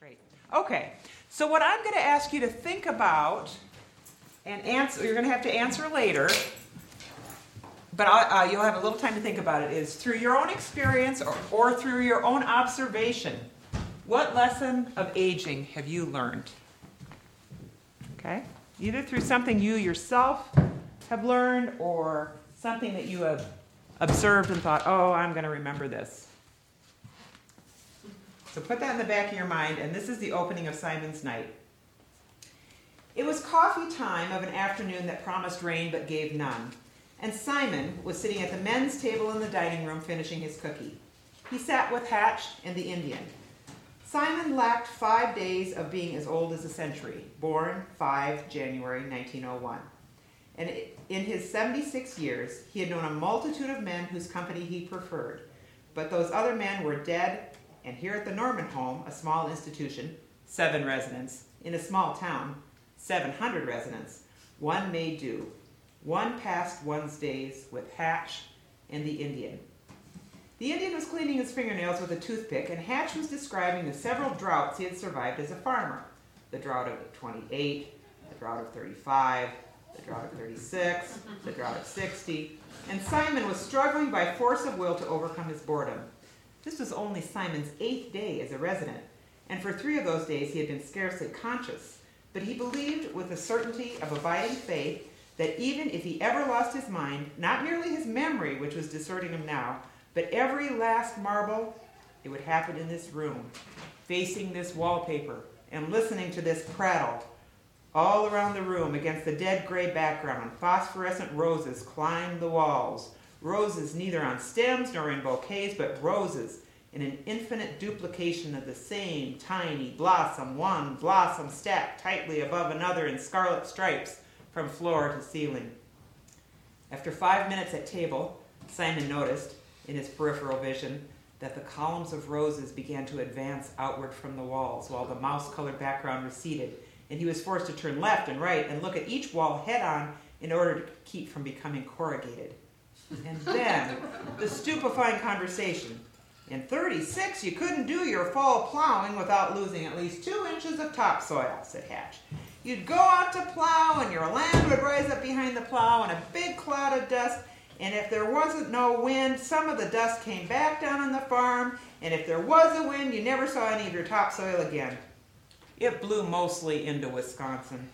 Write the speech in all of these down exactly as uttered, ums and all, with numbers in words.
Great. Okay, so what I'm going to ask you to think about and answer, you're going to have to answer later, but uh, you'll have a little time to think about it, is through your own experience or, or through your own observation, what lesson of aging have you learned? Okay? Either through something you yourself have learned or something that you have observed and thought, oh, I'm going to remember this. So put that in the back of your mind, and this is the opening of Simon's Night. It was coffee time of an afternoon that promised rain but gave none, and Simon was sitting at the men's table in the dining room finishing his cookie. He sat with Hatch and the Indian. Simon lacked five days of being as old as a century, born the fifth of January nineteen oh one. And in his seventy-six years, he had known a multitude of men whose company he preferred, but those other men were dead. And here at the Norman home, a small institution, seven residents, in a small town, seven hundred residents, one made do. One passed one's days with Hatch and the Indian. The Indian was cleaning his fingernails with a toothpick, and Hatch was describing the several droughts he had survived as a farmer. The drought of twenty-eight, the drought of thirty-five, the drought of thirty-six, the drought of sixty, and Simon was struggling by force of will to overcome his boredom. This was only Simon's eighth day as a resident, and for three of those days he had been scarcely conscious, but he believed with the certainty of abiding faith that even if he ever lost his mind, not merely his memory, which was deserting him now, but every last marble, it would happen in this room, facing this wallpaper, and listening to this prattle. All around the room, against the dead gray background, phosphorescent roses climbed the walls. Roses neither on stems nor in bouquets, but roses in an infinite duplication of the same tiny blossom, one blossom stacked tightly above another in scarlet stripes from floor to ceiling. After five minutes at table, Simon noticed, in his peripheral vision, that the columns of roses began to advance outward from the walls, while the mouse-colored background receded, and he was forced to turn left and right and look at each wall head-on in order to keep from becoming corrugated. And then, the stupefying conversation. In thirty-six, you couldn't do your fall plowing without losing at least two inches of topsoil, said Hatch. You'd go out to plow, and your land would rise up behind the plow in a big cloud of dust, and if there wasn't no wind, some of the dust came back down on the farm, and if there was a wind, you never saw any of your topsoil again. It blew mostly into Wisconsin.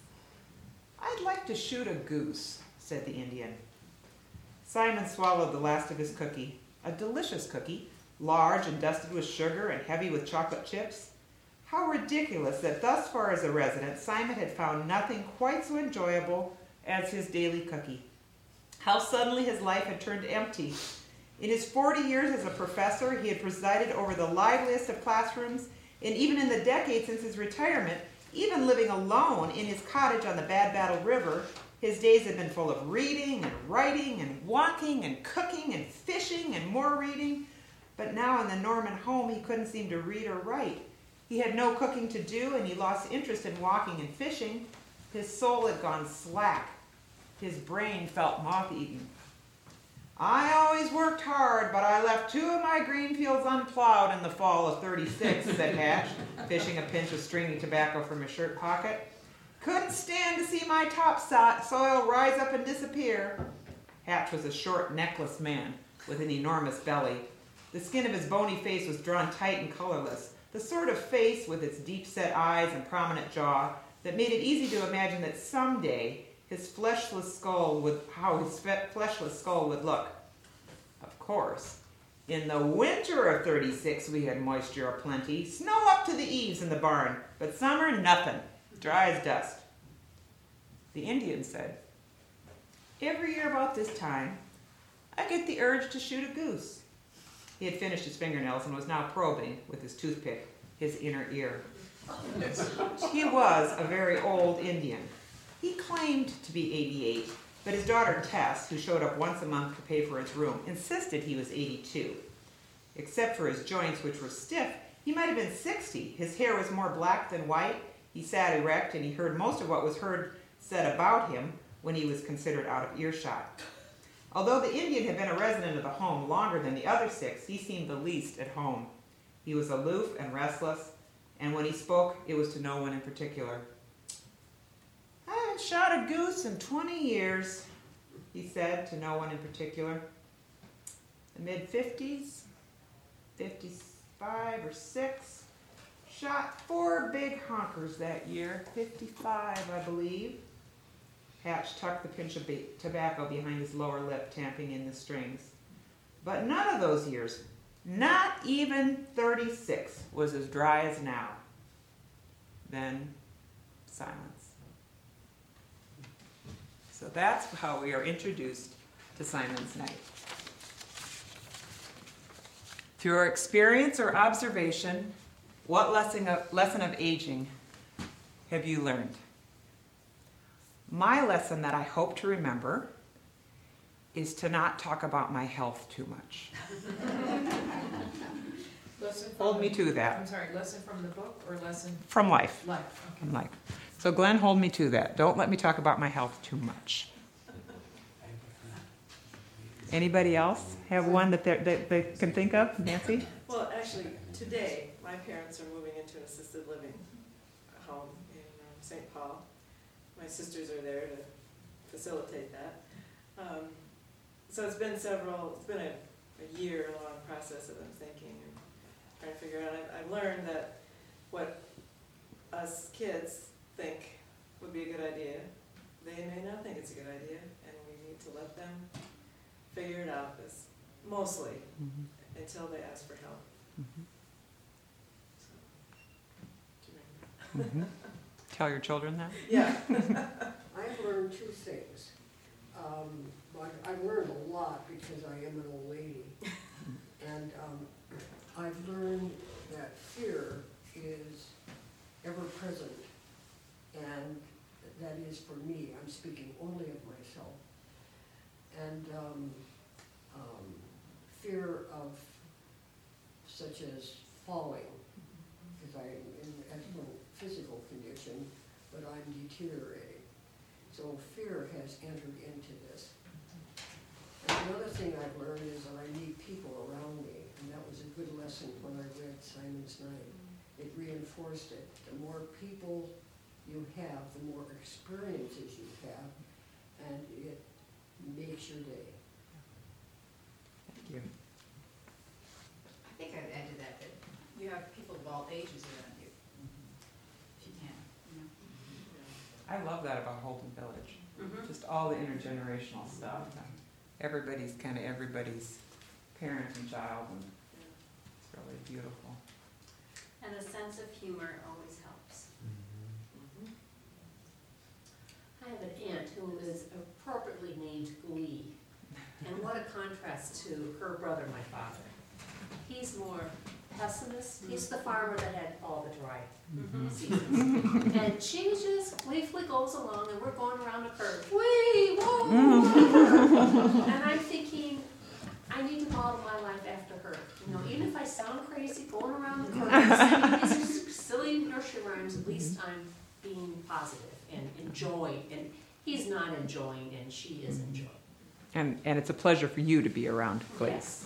I'd like to shoot a goose, said the Indian. Simon swallowed the last of his cookie, a delicious cookie, large and dusted with sugar and heavy with chocolate chips. How ridiculous that thus far as a resident, Simon had found nothing quite so enjoyable as his daily cookie. How suddenly his life had turned empty. In his forty years as a professor, he had presided over the liveliest of classrooms, and even in the decade since his retirement, even living alone in his cottage on the Bad Battle River, his days had been full of reading and writing and walking and cooking and fishing and more reading. But now in the Norman home, he couldn't seem to read or write. He had no cooking to do, and he lost interest in walking and fishing. His soul had gone slack. His brain felt moth-eaten. I always worked hard, but I left two of my green fields unplowed in the fall of thirty-six, said Hatch, fishing a pinch of stringy tobacco from his shirt pocket. Couldn't stand to see my topsoil rise up and disappear. Hatch was a short, neckless man with an enormous belly. The skin of his bony face was drawn tight and colorless, the sort of face with its deep-set eyes and prominent jaw that made it easy to imagine that someday his fleshless skull would, how his fleshless skull would look. Of course, in the winter of thirty-six, we had moisture aplenty, snow up to the eaves in the barn, but summer, nothing. Dry as dust. The Indian said, every year about this time, I get the urge to shoot a goose. He had finished his fingernails and was now probing, with his toothpick, his inner ear. He was a very old Indian. He claimed to be eighty-eight, but his daughter Tess, who showed up once a month to pay for his room, insisted he was eighty-two. Except for his joints, which were stiff, he might have been sixty. His hair was more black than white. He sat erect, and he heard most of what was heard said about him when he was considered out of earshot. Although the Indian had been a resident of the home longer than the other six, he seemed the least at home. He was aloof and restless, And when he spoke, it was to no one in particular. I haven't shot a goose in twenty years, he said to no one in particular. The mid-fifties, fifty-five or six, shot four big honkers that year, fifty-five, I believe. Hatch tucked the pinch of ba- tobacco behind his lower lip, tamping in the strings. But none of those years, not even thirty-six, was as dry as now. Then silence. So that's how we are introduced to Simon's Night. Through our experience or observation, what lesson of, lesson of aging have you learned? My lesson that I hope to remember is to not talk about my health too much. Lesson Hold from me the- to that. I'm sorry, lesson from the book or lesson From life. life? Okay. From life. So Glenn, hold me to that. Don't let me talk about my health too much. Anybody else have one that, that they can think of? Nancy? Well, actually, today, my parents are moving into an assisted living home in um, Saint Paul. My sisters are there to facilitate that. Um, so it's been several, it's been a, a year-long process of them thinking and trying to figure out. I've, I've learned that what us kids think would be a good idea, they may not think it's a good idea, and we need to let them figure it out, as mostly, Mm-hmm. until they ask for help. Mm-hmm. So, do you remember? Mm-hmm. Tell your children that? Yeah. I've learned two things. Um, but I've learned a lot because I am an old lady. And um, I've learned that fear is ever present. And that is for me, I'm speaking only of myself. And um, um, fear of such as falling, because I'm in excellent physical condition, but I'm deteriorating. So fear has entered into this. And another thing I've learned is that I need people around me, and that was a good lesson when I read Simon's Night. It reinforced it. The more people you have, the more experiences you have, and it makes your day. Thank you. I think I'd add to that that you have people of all ages around you, if you can, you know. I love that about Holden Village. Mm-hmm. Just all the intergenerational stuff. Everybody's kind of everybody's parent and child, and it's really beautiful. And a sense of humor always helps. I have an aunt who is appropriately named Glee. And what a contrast to her brother, my father. He's more pessimist. He's the farmer that had all the dry Mm-hmm. seasons. And she just gleefully goes along, and we're going around a curve. Whee! Whoa! And I'm thinking, I need to model my life after her. You know, even if I sound crazy going around the curve, these are silly nursery rhymes, at least I'm being positive and enjoying. And he's not enjoying, and she is enjoying. And and it's a pleasure for you to be around Glaze. Yes.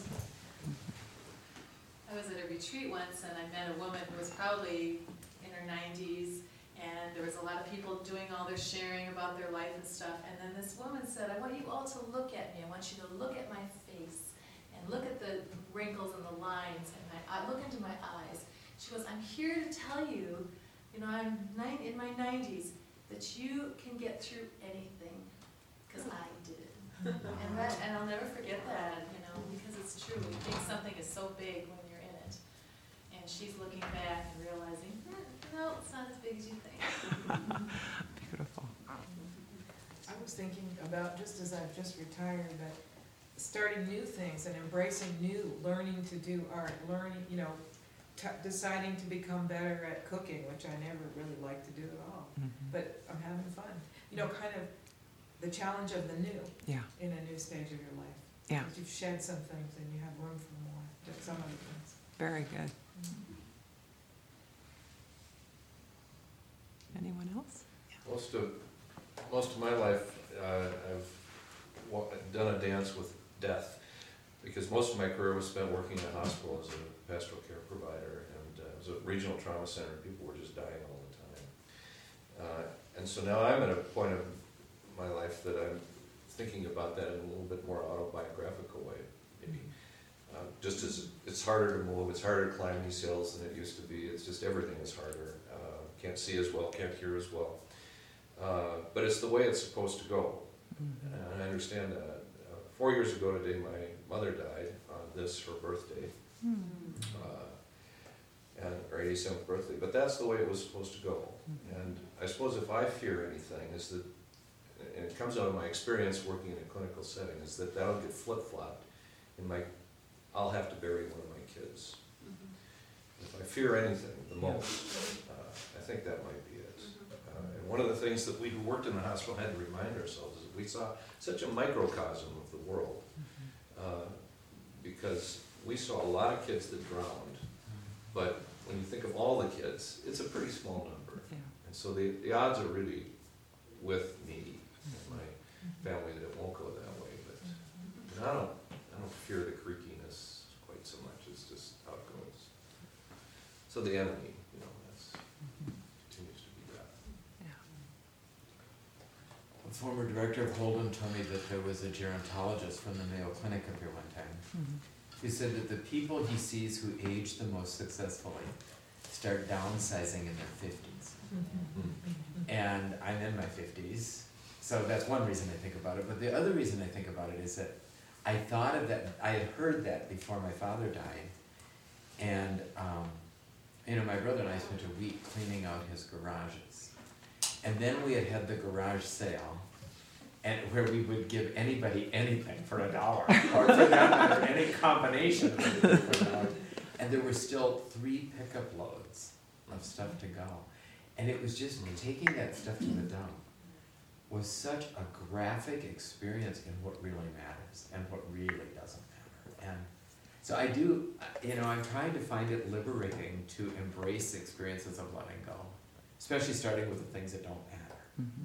I was at a retreat once and I met a woman who was probably in her nineties, and there was a lot of people doing all their sharing about their life and stuff, and then this woman said, I want you all to look at me, I want you to look at my face and look at the wrinkles and the lines, and my, I look into my eyes. She goes, I'm here to tell you, you know, I'm nine, in my nineties, that you can get through anything, because I did. And that, and I'll never forget that, you know, because it's true. You think something is so big when you're in it, and she's looking back and realizing, hmm, no, it's not as big as you think. Beautiful. I was thinking about, just as I've just retired, that starting new things and embracing new, learning to do art, learning, you know, t- deciding to become better at cooking, which I never really liked to do at all. Mm-hmm. But I'm having fun. You know, kind of the challenge of the new Yeah. in a new stage of your life. Yeah. Because you've shed some things and you have room for more, just some other things. Very good. Anyone else? Most of, most of my life, uh, I've wa- done a dance with death, because most of my career was spent working in a hospital as a pastoral care provider, and uh, was a regional trauma center, and people were just dying all the time. Uh, and so now I'm at a point of my life that I'm thinking about that in a little bit more autobiographical way, maybe. Uh, just as it's harder to move, it's harder to climb these hills than it used to be. It's just everything is harder. Uh, can't see as well, can't hear as well. Uh, but it's the way it's supposed to go. Mm-hmm. And I understand that. Uh, four years ago today, my mother died on this, her birthday. Mm-hmm. Uh, and her eighty-seventh birthday. But that's the way it was supposed to go. Mm-hmm. And I suppose if I fear anything, is that, and it comes out of my experience working in a clinical setting, is that that'll get flip-flopped in my, I'll have to bury one of my kids. Mm-hmm. If I fear anything the most, uh, I think that might be it. Mm-hmm. Uh, and one of the things that we who worked in the hospital had to remind ourselves is that we saw such a microcosm of the world, uh, because we saw a lot of kids that drowned, but when you think of all the kids, it's a pretty small number. Yeah. And so the, the odds are really with me and my family that it won't go that way. But and I don't I don't fear the creakiness quite so much. It's just how it goes. So the enemy, you know, that's continues to be that. Yeah. A former director of Holden told me that there was a gerontologist from the Mayo Clinic up here one time. Mm-hmm. He said that the people he sees who age the most successfully start downsizing in their fifties. Mm-hmm. And I'm in my fifties, so that's one reason I think about it. But the other reason I think about it is that I thought of that, I had heard that before my father died. And, um, you know, my brother and I spent a week cleaning out his garages. And then we had had the garage sale, and where we would give anybody anything for a dollar, or for that matter, any combination of anything for a dollar. And there were still three pickup loads of stuff to go. And it was just taking that stuff to the dump was such a graphic experience in what really matters and what really doesn't matter. And so I do, you know, I'm trying to find it liberating to embrace experiences of letting go, especially starting with the things that don't matter. Mm-hmm.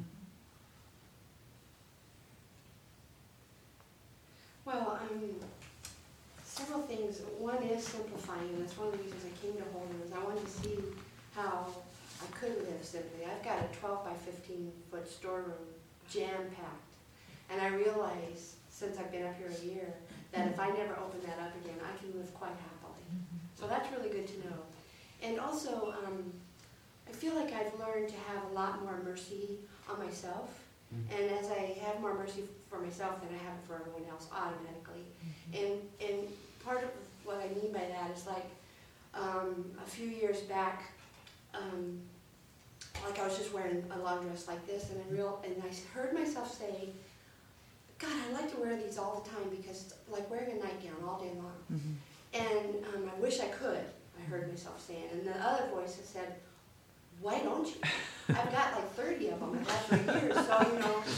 Well, um, several things. One is simplifying, and that's one of the reasons I came to Holden, is I wanted to see how I could live simply. I've got a twelve by fifteen foot storeroom, jam-packed, and I realize, since I've been up here a year, that if I never open that up again, I can live quite happily. So that's really good to know. And also, um, I feel like I've learned to have a lot more mercy on myself. Mm-hmm. And as I have more mercy for myself, then I have it for everyone else automatically. Mm-hmm. And and part of what I mean by that is like um, a few years back, um, like I was just wearing a long dress like this, and I real and I heard myself say, "God, I like to wear these all the time because it's like wearing a nightgown all day long." Mm-hmm. And um, I wish I could. I heard myself saying, and the other voice said, "Why don't you? I've got like thirty of them. I've had for years, so you know,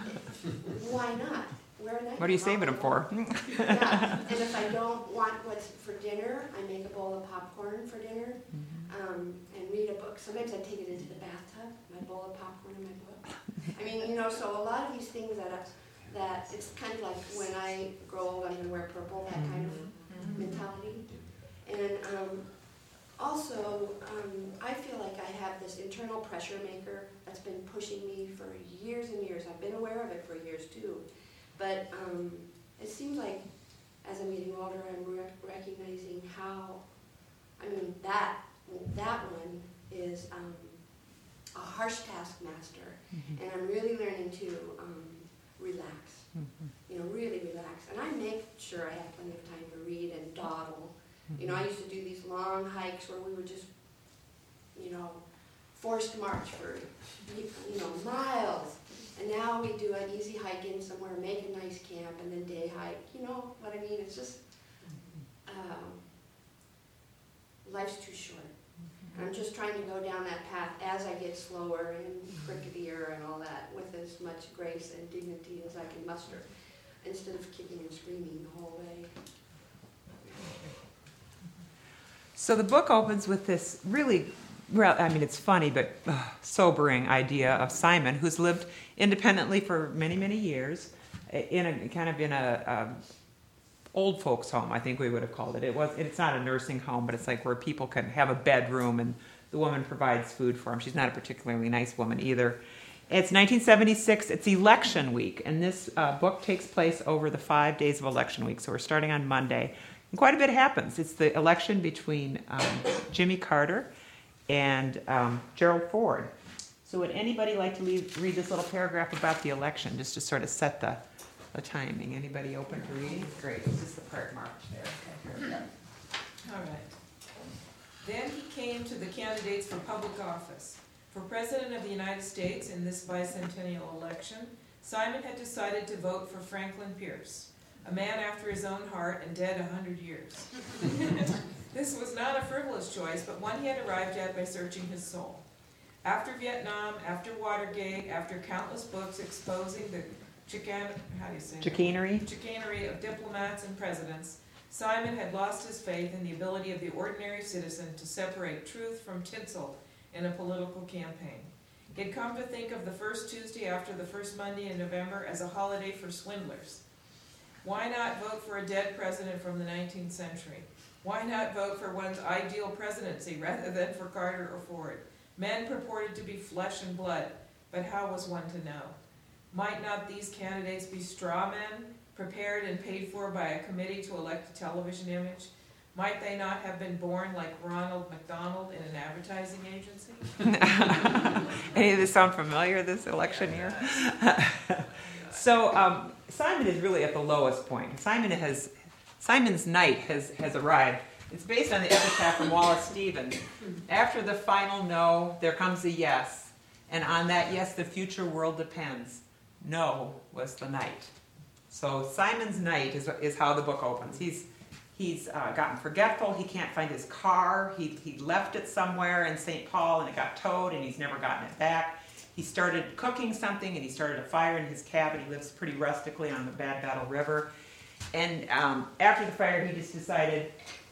why not? Wear a nightgown." What are you saving them for? Yeah, and if I don't want what's for dinner, I make a bowl of popcorn for dinner, mm-hmm. um, and read a book. Sometimes I take it into the bathtub, my bowl of popcorn and my book. I mean, you know, so a lot of these things that uh, that it's kind of like when I grow old, I'm going to wear purple. That kind of mm-hmm. mentality, and. Um, Also, um, I feel like I have this internal pressure maker that's been pushing me for years and years. I've been aware of it for years too. But um, it seems like as I'm getting older, I'm re- recognizing how, I mean, that that one is um, a harsh taskmaster. Mm-hmm. And I'm really learning to um, relax, mm-hmm. you know, really relax. And I make sure I have plenty of time to read and dawdle. You know, I used to do these long hikes where we would just, you know, forced march for, you know, miles. And now we do an easy hike in somewhere, make a nice camp, and then day hike. You know what I mean? It's just, um, life's too short. And I'm just trying to go down that path as I get slower and cricketier and all that with as much grace and dignity as I can muster, instead of kicking and screaming the whole way. So the book opens with this really, I mean, it's funny, but uh, sobering idea of Simon, who's lived independently for many, many years, in a kind of in a, a old folks home, I think we would have called it. It was, it's not a nursing home, but it's like where people can have a bedroom and the woman provides food for them. She's not a particularly nice woman either. It's nineteen seventy-six, it's election week, and this uh, book takes place over the five days of election week, so we're starting on Monday. And quite a bit happens. It's the election between um, Jimmy Carter and um, Gerald Ford. So would anybody like to leave, read this little paragraph about the election, just to sort of set the, the timing? Anybody open to reading? Great, this is the part marked there. All right. Then he came to the candidates for public office. For President of the United States in this bicentennial election, Simon had decided to vote for Franklin Pierce, a man after his own heart and dead a hundred years. This was not a frivolous choice, but one he had arrived at by searching his soul. After Vietnam, after Watergate, after countless books exposing the chican- how do you say that? Chicanery? chicanery of diplomats and presidents, Simon had lost his faith in the ability of the ordinary citizen to separate truth from tinsel in a political campaign. He had come to think of the first Tuesday after the first Monday in November as a holiday for swindlers. Why not vote for a dead president from the nineteenth century? Why not vote for one's ideal presidency rather than for Carter or Ford? Men purported to be flesh and blood, but how was one to know? Might not these candidates be straw men, prepared and paid for by a committee to elect a television image? Might they not have been born like Ronald McDonald in an advertising agency? Any of this sound familiar this election year? So um, Simon is really at the lowest point. Simon has, Simon's night has, has arrived. It's based on the epitaph from Wallace Stevens. After the final no, there comes a yes. And on that yes, the future world depends. No was the night. So Simon's night is, is how the book opens. He's He's uh, gotten forgetful. He can't find his car. He, he left it somewhere in Saint Paul and it got towed and he's never gotten it back. He started cooking something and he started a fire in his cabin. He lives pretty rustically on the Bad Battle River. And um, after the fire, he just decided,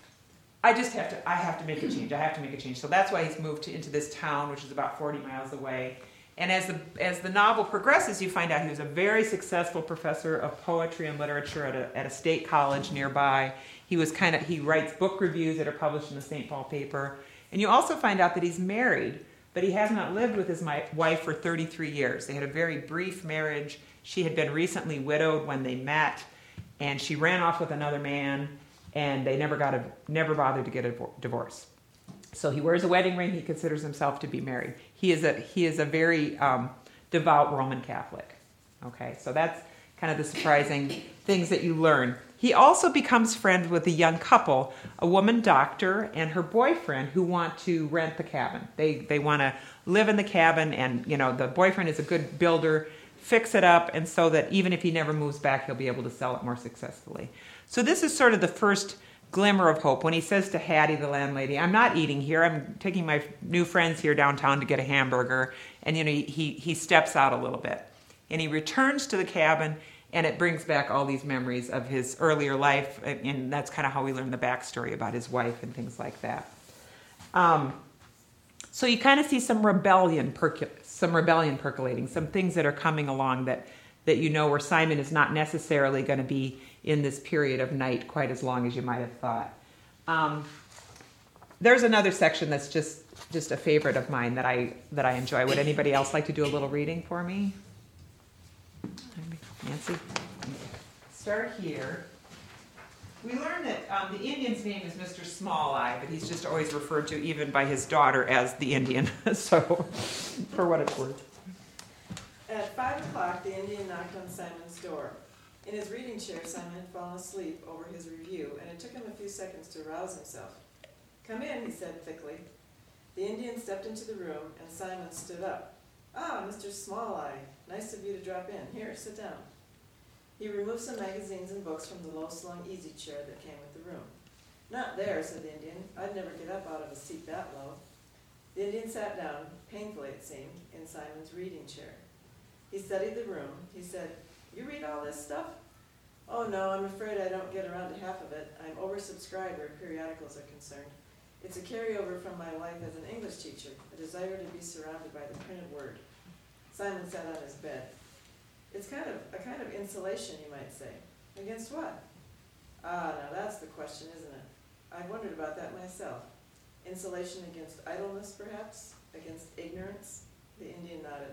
I just have to, I have to make a change. I have to make a change. So that's why he's moved to, into this town, which is about forty miles away. And as the, as the novel progresses, you find out he was a very successful professor of poetry and literature at a, at a state college nearby. He was kind of, he writes book reviews that are published in the Saint Paul paper. And you also find out that he's married, but he has not lived with his wife for thirty-three years. They had a very brief marriage. She had been recently widowed when they met, and she ran off with another man, and they never got a, never bothered to get a divorce. So he wears a wedding ring. He considers himself to be married. He is a he is a very um, devout Roman Catholic. Okay, so that's kind of the surprising things that you learn. He also becomes friends with a young couple, a woman doctor and her boyfriend, who want to rent the cabin. They they want to live in the cabin, and you know the boyfriend is a good builder, fix it up, and so that even if he never moves back, he'll be able to sell it more successfully. So this is sort of the first glimmer of hope when he says to Hattie, the landlady, I'm not eating here. I'm taking my new friends here downtown to get a hamburger. And, you know, he, he steps out a little bit. And he returns to the cabin, and it brings back all these memories of his earlier life. And that's kind of how we learn the backstory about his wife and things like that. Um, so you kind of see some rebellion, percol- some rebellion percolating, some things that are coming along that, that you know where Simon is not necessarily going to be in this period of night quite as long as you might have thought. Um, there's another section that's just, just a favorite of mine that I that I enjoy. Would anybody else like to do a little reading for me? Nancy? Start here. We learned that um, the Indian's name is Mister Small Eye, but he's just always referred to, even by his daughter, as the Indian. So, for what it's worth. At five o'clock, the Indian knocked on Simon's door. In his reading chair, Simon had fallen asleep over his review, and it took him a few seconds to arouse himself. Come in, he said thickly. The Indian stepped into the room, and Simon stood up. Ah, Mister Small Eye, nice of you to drop in. Here, sit down. He removed some magazines and books from the low-slung easy chair that came with the room. Not there, said the Indian. I'd never get up out of a seat that low. The Indian sat down, painfully it seemed, in Simon's reading chair. He studied the room. He said, You read all this stuff? Oh no, I'm afraid I don't get around to half of it. I'm oversubscribed where periodicals are concerned. It's a carryover from my life as an English teacher, a desire to be surrounded by the printed word. Simon sat on his bed. It's kind of a kind of insulation, you might say. Against what? Ah, now that's the question, isn't it? I wondered about that myself. Insulation against idleness, perhaps? Against ignorance? The Indian nodded.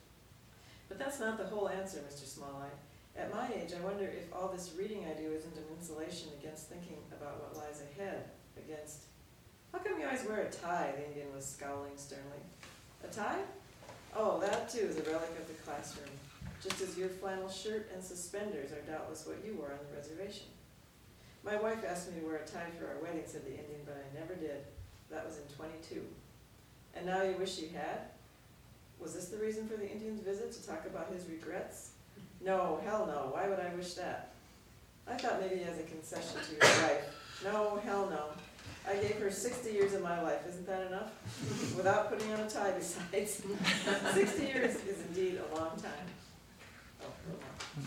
But that's not the whole answer, Mister Smalleye. At my age, I wonder if all this reading I do isn't an insulation against thinking about what lies ahead, against... How come you always wear a tie? The Indian was scowling sternly. A tie? Oh, that too is a relic of the classroom, just as your flannel shirt and suspenders are doubtless what you wore on the reservation. My wife asked me to wear a tie for our wedding, said the Indian, but I never did. That was in twenty-two. And now you wish you had? Was this the reason for the Indian's visit, to talk about his regrets? No, hell no. Why would I wish that? I thought maybe as a concession to your wife. No, hell no. I gave her sixty years of my life. Isn't that enough? Without putting on a tie besides. sixty years is indeed a long time. Oh, hold on.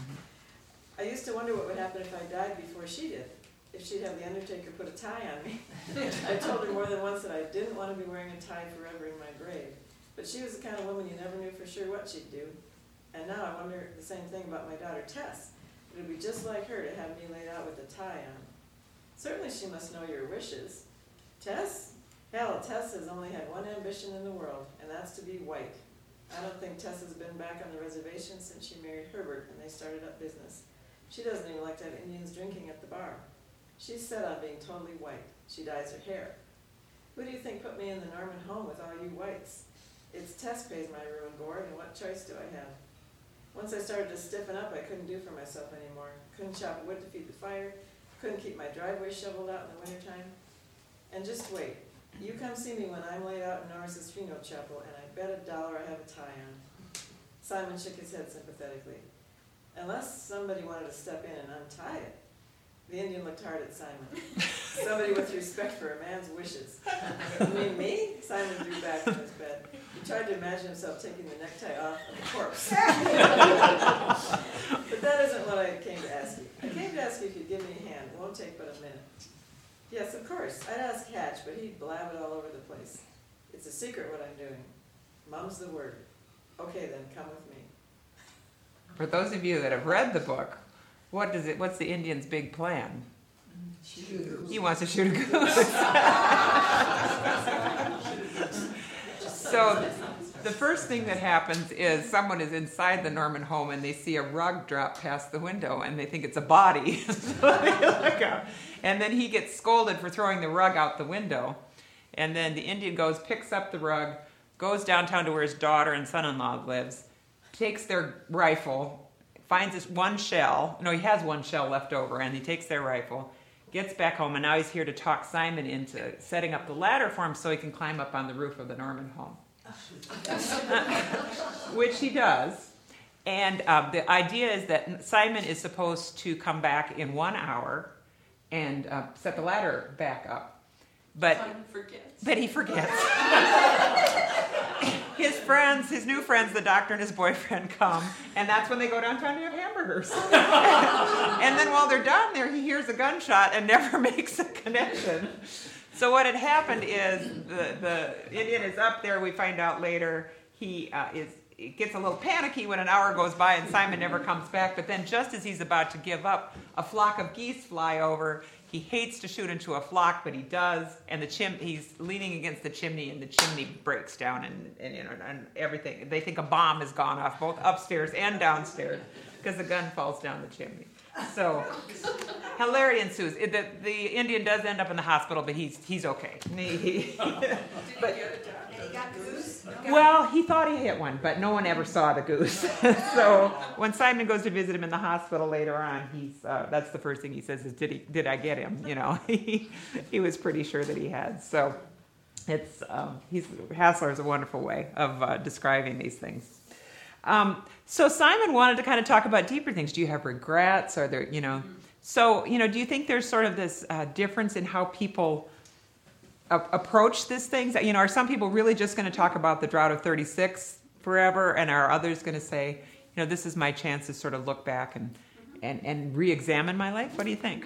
I used to wonder what would happen if I died before she did. If she'd have the undertaker put a tie on me. I told her more than once that I didn't want to be wearing a tie forever in my grave. But she was the kind of woman you never knew for sure what she'd do. And now I wonder the same thing about my daughter Tess. It would be just like her to have me laid out with a tie on. Certainly she must know your wishes. Tess? Hell, Tess has only had one ambition in the world, and that's to be white. I don't think Tess has been back on the reservation since she married Herbert and they started up business. She doesn't even like to have Indians drinking at the bar. She's set on being totally white. She dyes her hair. Who do you think put me in the Norman home with all you whites? It's Tess pays my room and board, and what choice do I have? Once I started to stiffen up, I couldn't do for myself anymore. Couldn't chop wood to feed the fire. Couldn't keep my driveway shoveled out in the wintertime. And just wait. You come see me when I'm laid out in Norris's funeral chapel, and I bet a dollar I have a tie on. Simon shook his head sympathetically. Unless somebody wanted to step in and untie it. The Indian looked hard at Simon. Somebody with respect for a man's wishes. You mean me? Simon drew back from his bed. He tried to imagine himself taking the necktie off of a corpse. But that isn't what I came to ask you. I came to ask you if you'd give me a hand. It won't take but a minute. Yes, of course. I'd ask Hatch, but he'd blab it all over the place. It's a secret what I'm doing. Mum's the word. Okay then, come with me. For those of you that have read the book, what does it? What's the Indian's big plan? He wants to shoot a goose. So the first thing that happens is someone is inside the Norman home and they see a rug drop past the window and they think it's a body. So they look out. And then he gets scolded for throwing the rug out the window. And then the Indian goes, picks up the rug, goes downtown to where his daughter and son-in-law lives, takes their rifle, finds this one shell. No, he has one shell left over, and he takes their rifle, gets back home, and now he's here to talk Simon into setting up the ladder for him so he can climb up on the roof of the Norman home. Which he does. And uh, the idea is that Simon is supposed to come back in one hour and uh, set the ladder back up. But, Simon forgets. but he forgets. His friends, his new friends, the doctor and his boyfriend come, and that's when they go downtown to have hamburgers. And then while they're down there, he hears a gunshot and never makes a connection. So what had happened is the, the Indian is up there. We find out later he uh, is it gets a little panicky when an hour goes by and Simon never comes back. But then just as he's about to give up, a flock of geese fly over. He hates to shoot into a flock, but he does. And the chim- he's leaning against the chimney, and the chimney breaks down, and, and you know, and everything. They think a bomb has gone off, both upstairs and downstairs, because the gun falls down the chimney. So hilarity ensues. It, the, the Indian does end up in the hospital, but he's he's okay. He, he, but, And he got goose? well, he thought he hit one, but no one ever saw the goose. So when Simon goes to visit him in the hospital later on, he's uh, that's the first thing he says is, "Did he? Did I get him?" You know, he he was pretty sure that he had. So it's um, he's Hassler is a wonderful way of uh, describing these things. Um, so Simon wanted to kind of talk about deeper things. Do you have regrets? Are there, you know? So you know, do you think there's sort of this uh, difference in how people approach this thing? You know, are some people really just going to talk about the drought of thirty-six forever, and are others going to say, you know, this is my chance to sort of look back and and, and re-examine my life? What do you think?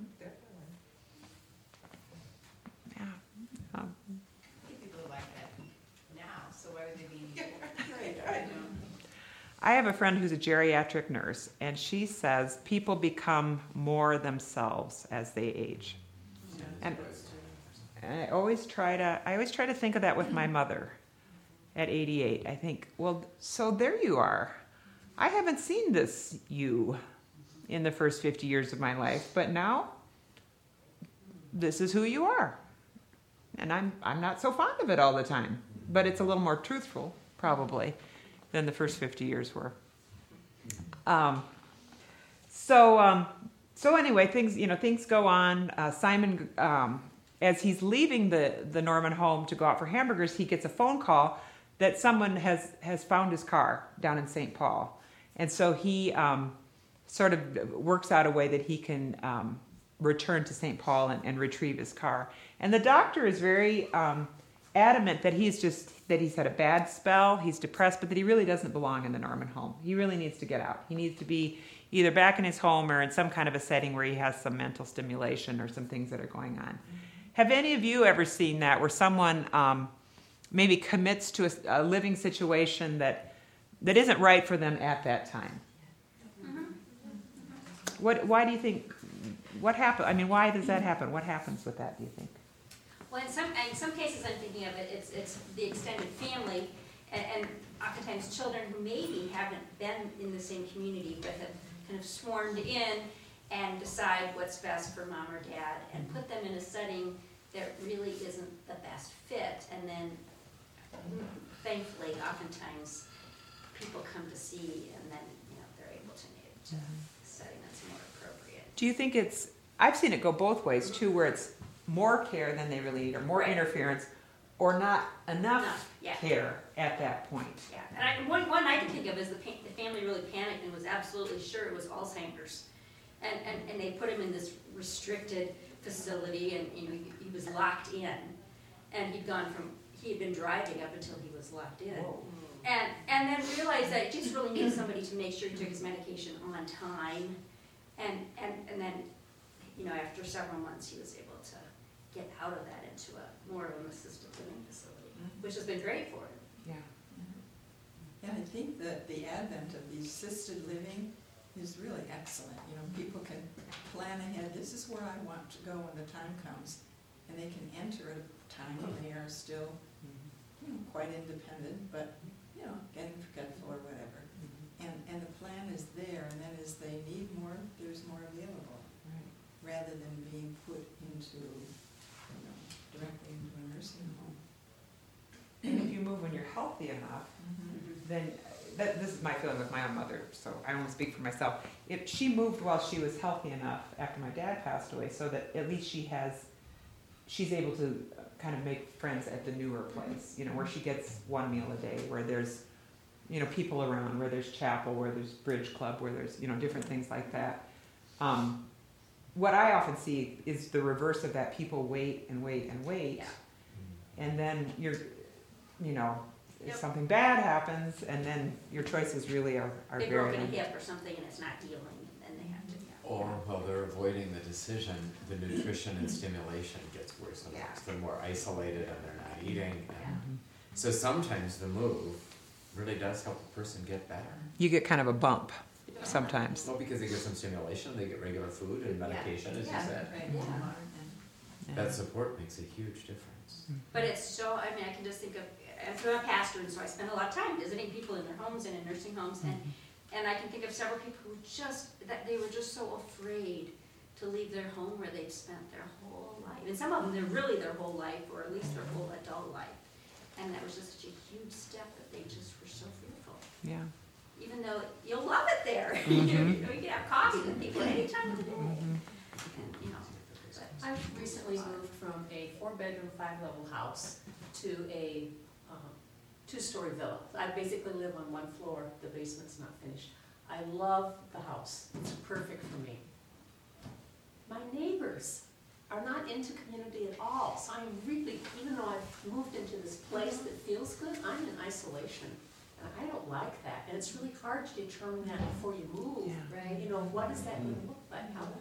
Yeah. Um, I think people are like that now, so why would they be? Right, right. I have a friend who's a geriatric nurse, and she says people become more themselves as they age. And, and I always try to, I always try to think of that with my mother at eighty-eight. I think, well, so there you are. I haven't seen this you in the first fifty years of my life, but now this is who you are. And I'm I'm not so fond of it all the time, but it's a little more truthful, probably, than the first fifty years were. Um, so um, so anyway, things you know things go on. Uh, Simon, um, as he's leaving the the Norman home to go out for hamburgers, he gets a phone call that someone has has found his car down in Saint Paul, and so he um, sort of works out a way that he can um, return to Saint Paul and, and retrieve his car. And the doctor is very um, adamant that he's just that he's had a bad spell, he's depressed, but that he really doesn't belong in the Norman home. He really needs to get out. He needs to be either back in his home or in some kind of a setting where he has some mental stimulation or some things that are going on. Have any of you ever seen that, where someone um, maybe commits to a, a living situation that that isn't right for them at that time? What? Why do you think? What happened? I mean, why does that happen? What happens with that, do you think? Well, in some, in some cases I'm thinking of it, it's, it's the extended family, and, and oftentimes children who maybe haven't been in the same community, but have kind of swarmed in and decide what's best for mom or dad, and put them in a setting that really isn't the best fit, and then thankfully, oftentimes, people come to see, and then, you know, they're able to make it to a setting that's more appropriate. Do you think it's, I've seen it go both ways too, where it's more care than they really need, or more Right. interference, or not enough Enough, yeah. care at that point. Yeah, and I, one, one I can think of is the, pa- the family really panicked and was absolutely sure it was Alzheimer's. And, and, and they put him in this restricted facility, and, you know, he, he was locked in. And he'd gone from, he had been driving up until he was locked in. Whoa. And, and then realized that he just really needed somebody to make sure he took his medication on time. And, and, and then, you know, after several months, he was able to get out of that into a more of an assisted living facility, which has been great for him. Yeah. And I think that the advent of the assisted living is really excellent. You know, people can plan ahead, this is where I want to go when the time comes. And they can enter at a time when they are still, you know, quite independent, but, you know, getting forgetful or whatever. And, and the plan is there, and then as they need more, there's more available. Right. Rather than being put into, you know, directly into a nursing home. And if you move when you're healthy enough, then, that, this is my feeling with my own mother, so I don't want to speak for myself. If she moved while she was healthy enough after my dad passed away, so that at least she has, she's able to kind of make friends at the newer place, you know, where she gets one meal a day, where there's, you know, people around, where there's chapel, where there's bridge club, where there's, you know, different things like that. Um, what I often see is the reverse of that. People wait and wait and wait, Yeah. and then you're, you know, if Yep. something bad happens, and then your choices really are, are They've very broken a limited. hip or something and it's not healing, and then they have to, yeah. Or while they're avoiding the decision, the nutrition and stimulation gets worse and Yeah. worse. They're more isolated and they're not eating. Yeah. And so sometimes the move really does help a person get better. You get kind of a bump sometimes. Well, because they get some stimulation, they get regular food and medication, as you Yeah. said. Right, Yeah. more, and That support makes a huge difference. But it's so, I mean, I can just think of, I'm a pastor, and so I spend a lot of time visiting people in their homes and in nursing homes, and, and I can think of several people who just, that they were just so afraid to leave their home where they'd spent their whole life. And some of them, they're really their whole life, or at least their whole adult life. And that was just such a huge step that they just were so fearful. Yeah. Even though you'll love it there. Mhm. You know, you can have coffee with people any time of the day. And, you know, but I've recently moved from a four-bedroom, five-level house to a um, two-story villa. I basically live on one floor, the basement's not finished. I love the house, it's perfect for me. My neighbors are not into community at all, so I'm really, even though I've moved into this place that feels good, I'm in isolation. And I don't like that, and it's really hard to determine that before you move. Yeah. Right. You know, what does that even look like? How,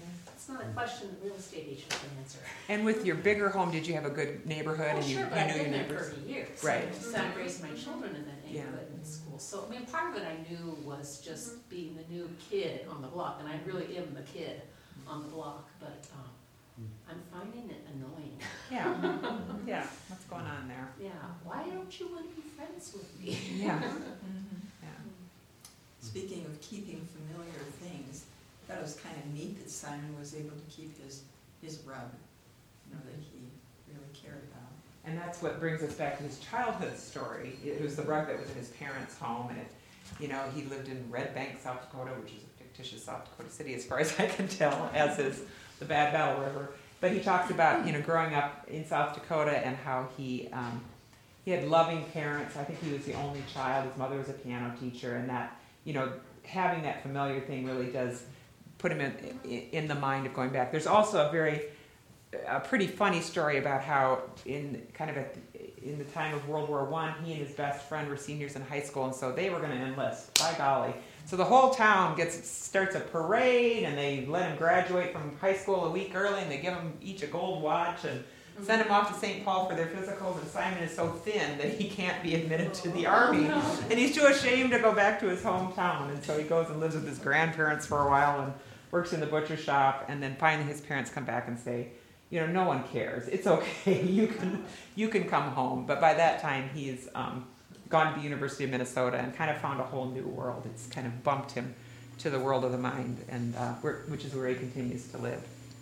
It's not a question the real estate agent can answer. And with your bigger home, did you have a good neighborhood Oh, and you, sure, you but I've knew your been there neighbors? thirty years. Right. So I raised my children in that Yeah. neighborhood in school. So, I mean, part of it I knew was just being the new kid on the block, and I really am the kid on the block, but, um, I'm finding it annoying. Yeah, yeah, what's going on there? Yeah, why don't you want to be friends with me? Yeah, Mhm. yeah. Speaking of keeping familiar things, that was kind of neat that Simon was able to keep his, his rug, you know, that he really cared about. And that's what brings us back to his childhood story. It was the rug that was in his parents' home, and it, you know, he lived in Red Bank, South Dakota, which is a fictitious South Dakota city as far as I can tell, as is the Bad Battle River. But he talks about, you know, growing up in South Dakota and how he um, he had loving parents. I think he was the only child. His mother was a piano teacher, and that, you know, having that familiar thing really does put him in in the mind of going back. There's also a very a pretty funny story about how in kind of at the, in the time of World War One, he and his best friend were seniors in high school, and so they were going to enlist. By golly. So the whole town gets starts a parade, and they let him graduate from high school a week early, and they give him each a gold watch and send him off to Saint Paul for their physicals. And Simon is so thin that he can't be admitted to the army, and he's too ashamed to go back to his hometown. And so he goes and lives with his grandparents for a while and works in the butcher shop. And then finally, his parents come back and say, you know, no one cares. It's okay. You can you can come home. But by that time, he's um, gone to the University of Minnesota and kind of found a whole new world. It's kind of bumped him to the world of the mind, and uh, where, which is where he continues to live.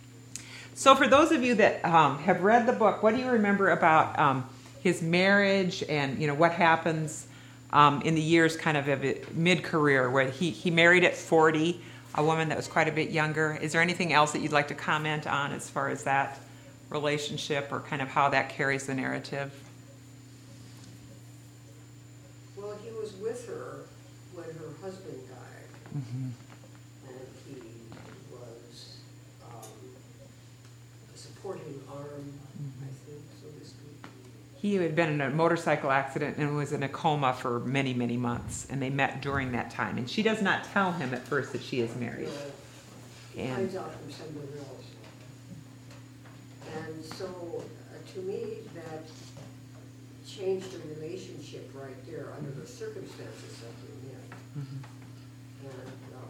So for those of you that um, have read the book, what do you remember about um, his marriage and, you know, what happens um, in the years kind of of it, mid-career, where he, he married at forty, a woman that was quite a bit younger. Is there anything else that you'd like to comment on as far as that relationship or kind of how that carries the narrative? Well, he was with her when her husband died, Mm-hmm. and he was um, a supporting arm, I think, so to speak. He had been in a motorcycle accident and was in a coma for many, many months, and they met during that time. And she does not tell him at first that she is married. So he And finds out from someone else. And so, uh, to me, that changed the relationship right there under the circumstances that we met. Mhm. And um,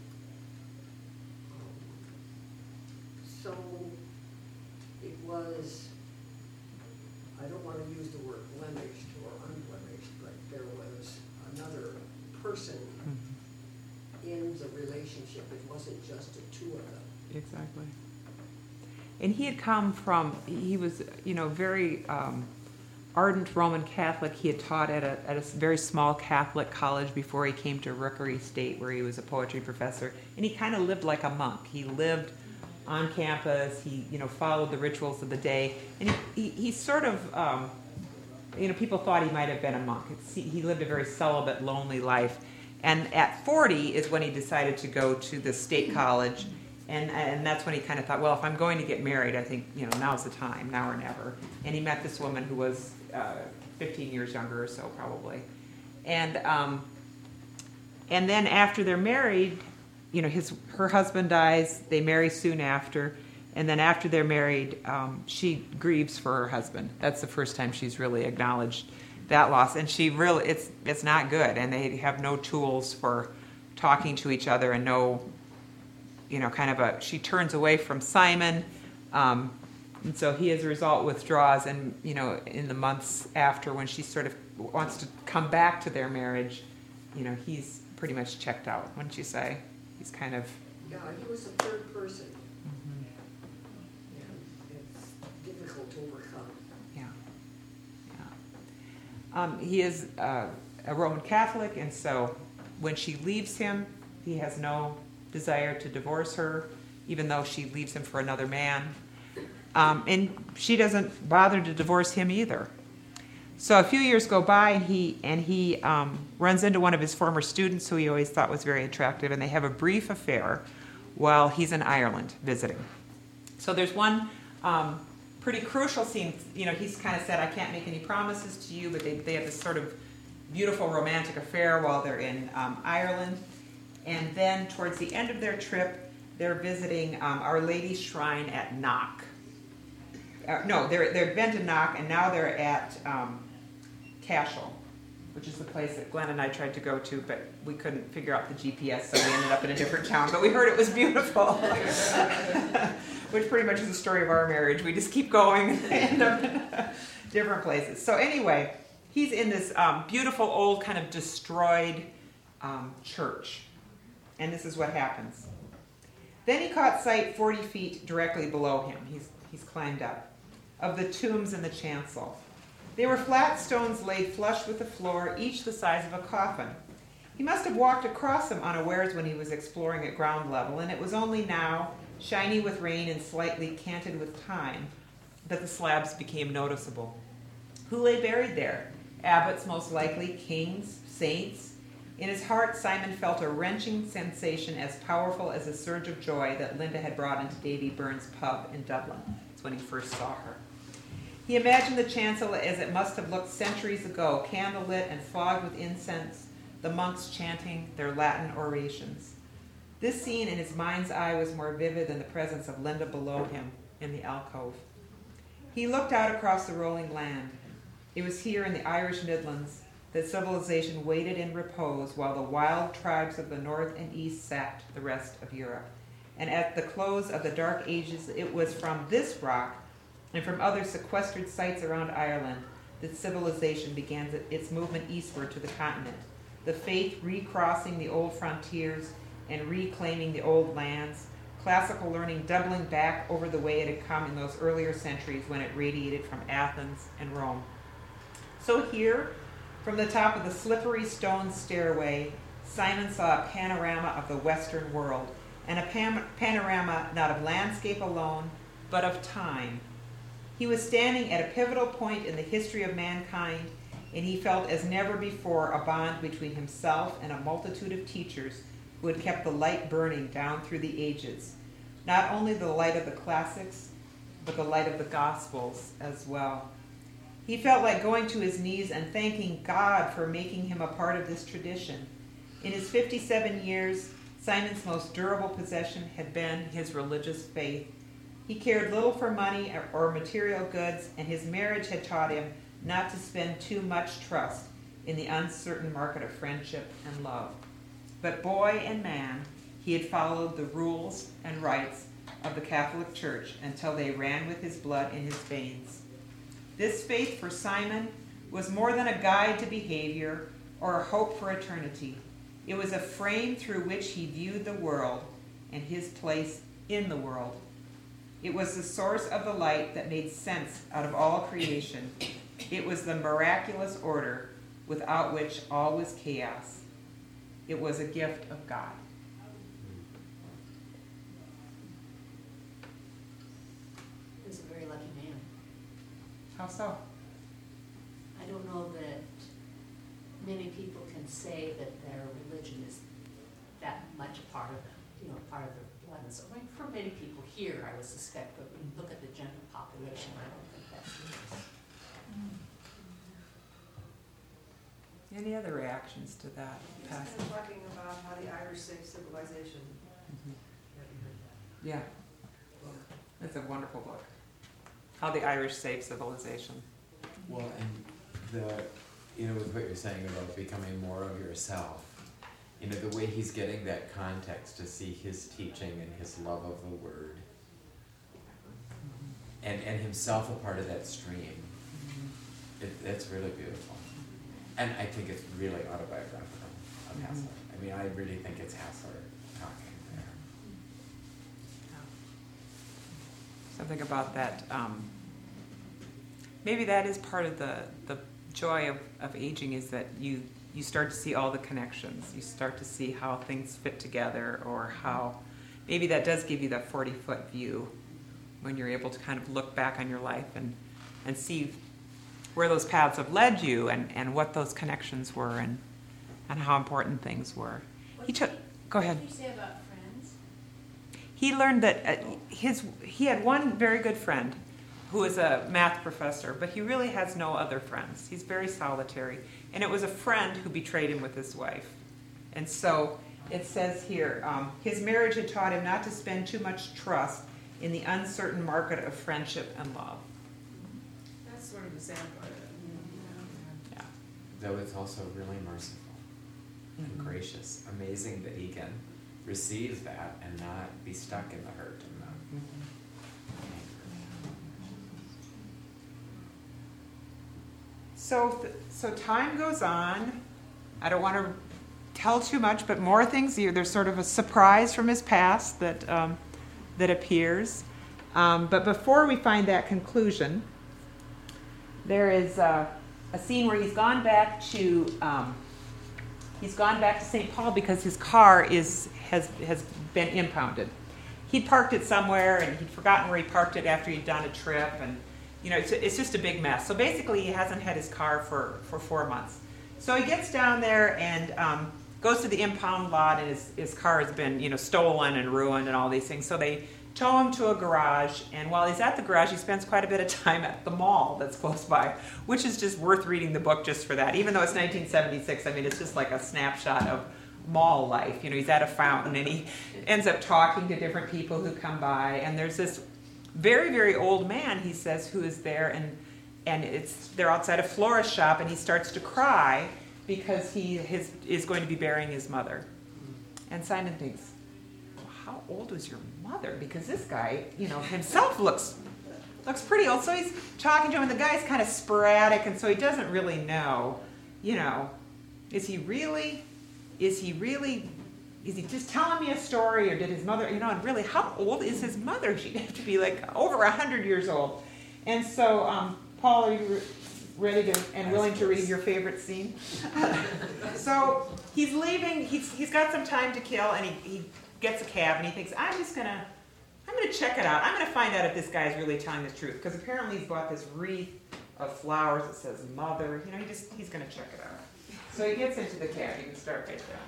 um, so it was, I don't want to use the word blemished or unblemished, but there was another person Mhm. in the relationship. It wasn't just the two of them. Exactly. And he had come from, he was, you know, very um, ardent Roman Catholic. He had taught at a, at a very small Catholic college before he came to Rookery State, where he was a poetry professor. And he kind of lived like a monk. He lived on campus. He, you know, followed the rituals of the day. And he, he, he sort of, um, you know, people thought he might have been a monk. It's, he, he lived a very celibate, lonely life. And at forty is when he decided to go to the state college. And, and that's when he kind of thought, well, if I'm going to get married, I think, you know, now's the time, now or never. And he met this woman who was uh, fifteen years younger or so, probably. And um, and then after they're married, you know, his her husband dies. They marry soon after. And then after they're married, um, she grieves for her husband. That's the first time she's really acknowledged that loss. And she really, it's it's not good. And they have no tools for talking to each other and no, you know, kind of a, she turns away from Simon, um, and so he as a result withdraws, and, you know, in the months after when she sort of wants to come back to their marriage, you know, he's pretty much checked out, wouldn't you say? He's kind of... Yeah, he was the third person, Mhm. and it's difficult to overcome. Yeah. Yeah. Um, he is uh, a Roman Catholic, and so when she leaves him, he has no desire to divorce her, even though she leaves him for another man. Um, and she doesn't bother to divorce him either. So a few years go by, and he, and he um, runs into one of his former students who he always thought was very attractive, and they have a brief affair while he's in Ireland visiting. So there's one um, pretty crucial scene. You know, he's kind of said, I can't make any promises to you, but they, they have this sort of beautiful romantic affair while they're in um, Ireland. And then towards the end of their trip, They're visiting um, Our Lady's Shrine at Knock. Uh, no, they're, they've been to Knock, and now they're at um, Cashel, which is the place that Glenn and I tried to go to, but we couldn't figure out the G P S, so we ended up in a different town. But we heard it was beautiful, which pretty much is the story of our marriage. We just keep going and end up in different places. So anyway, he's in this um, beautiful old kind of destroyed um, church, and this is what happens. Then he caught sight forty feet directly below him. He's, he's climbed up, of the tombs in the chancel. They were flat stones laid flush with the floor, each the size of a coffin. He must have walked across them unawares when he was exploring at ground level, and it was only now, shiny with rain and slightly canted with time, that the slabs became noticeable. Who lay buried there? Abbots, most likely, kings, saints. In his heart, Simon felt a wrenching sensation as powerful as a surge of joy that Linda had brought into Davy Byrne's pub in Dublin. That's when he first saw her. He imagined the chancel as it must have looked centuries ago, candlelit and fogged with incense, the monks chanting their Latin orations. This scene in his mind's eye was more vivid than the presence of Linda below him in the alcove. He looked out across the rolling land. It was here in the Irish Midlands that civilization waited in repose while the wild tribes of the north and east sacked the rest of Europe. And at the close of the Dark Ages, it was from this rock and from other sequestered sites around Ireland that civilization began its movement eastward to the continent, the faith recrossing the old frontiers and reclaiming the old lands, classical learning doubling back over the way it had come in those earlier centuries when it radiated from Athens and Rome. So here, from the top of the slippery stone stairway, Simon saw a panorama of the Western world, and a pam- panorama not of landscape alone, but of time. He was standing at a pivotal point in the history of mankind, and he felt as never before a bond between himself and a multitude of teachers who had kept the light burning down through the ages. Not only the light of the classics, but the light of the Gospels as well. He felt like going to his knees and thanking God for making him a part of this tradition. In his fifty-seven years, Simon's most durable possession had been his religious faith. He cared little for money or material goods, and his marriage had taught him not to spend too much trust in the uncertain market of friendship and love. But boy and man, he had followed the rules and rites of the Catholic Church until they ran with his blood in his veins. This faith for Simon was more than a guide to behavior or a hope for eternity. It was a frame through which he viewed the world and his place in the world. It was the source of the light that made sense out of all creation. It was the miraculous order without which all was chaos. It was a gift of God. He was a very lucky man. How so? I don't know that many people can say that their religion is that much a part of them, you know, part of their blood and so on. For many people here, I would suspect, but when you look at the general population, I don't think that's the case. Any other reactions to that He's passage? kind of talking about how the Irish saved civilization. Mhm. Yeah. It's a wonderful book. How the Irish Saved Civilization. Well, and the, you know, with what you're saying about becoming more of yourself, you know, the way he's getting that context to see his teaching and his love of the word, and, and himself a part of that stream, it, it's really beautiful. And I think it's really autobiographical of Mhm. Hassler. I mean, I really think it's Hassler talking there. Something about that. Um, maybe that is part of the, the joy of, of aging, is that you, you start to see all the connections. You start to see how things fit together, or how maybe that does give you that forty-foot view when you're able to kind of look back on your life and, and see where those paths have led you, and, and what those connections were, and, and how important things were. He took, go ahead. What did you say about friends? He learned that uh, his he had one very good friend who was a math professor, but he really has no other friends. He's very solitary. And it was a friend who betrayed him with his wife. And so it says here, um, his marriage had taught him not to spend too much trust in the uncertain market of friendship and love. That's sort of the sad part of it. Yeah. Though it's also really merciful and gracious. Amazing that he can receive that and not be stuck in the hurt and the Mm-hmm. So, th- so time goes on. I don't want to tell too much, but more things. There's sort of a surprise from his past that um, that appears. Um, but before we find that conclusion, there is uh, a scene where he's gone back to um, he's gone back to Saint Paul because his car is has has been impounded. He'd parked it somewhere, and he'd forgotten where he parked it after he'd done a trip, and you know, it's, it's just a big mess. So basically, he hasn't had his car for, for four months. So he gets down there and um, goes to the impound lot, and his, his car has been, you know, stolen and ruined and all these things. So they tow him to a garage, and while he's at the garage, he spends quite a bit of time at the mall that's close by, which is just worth reading the book just for that. Even though it's nineteen seventy-six, I mean, it's just like a snapshot of mall life. You know, he's at a fountain, and he ends up talking to different people who come by, and there's this very, very old man, he says, who is there, and and it's they're outside a florist shop, and he starts to cry because he his, is going to be burying his mother. And Simon thinks, well, how old was your mother? Because this guy, you know, himself looks looks pretty old. So he's talking to him, and the guy's kind of sporadic, and so he doesn't really know, you know, is he really, is he really is he just telling me a story, or did his mother, you know, and really, how old is his mother? She'd have to be like over a hundred years old. And so, um, Paul, are you re- ready to and willing to read your favorite scene? So he's leaving. He's he's got some time to kill, and he, he gets a cab, and he thinks, I'm just gonna, I'm gonna check it out. I'm gonna find out if this guy's really telling the truth, because apparently he's bought this wreath of flowers that says mother. You know, he just he's gonna check it out. So he gets into the cab. You can start right there.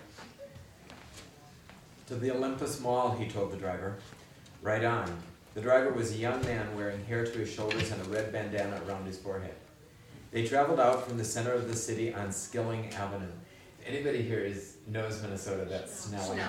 To the Olympus Mall, he told the driver. Right on. The driver was a young man wearing hair to his shoulders and a red bandana around his forehead. They traveled out from the center of the city on Skilling Avenue. If anybody here is knows Minnesota, that's Snelling.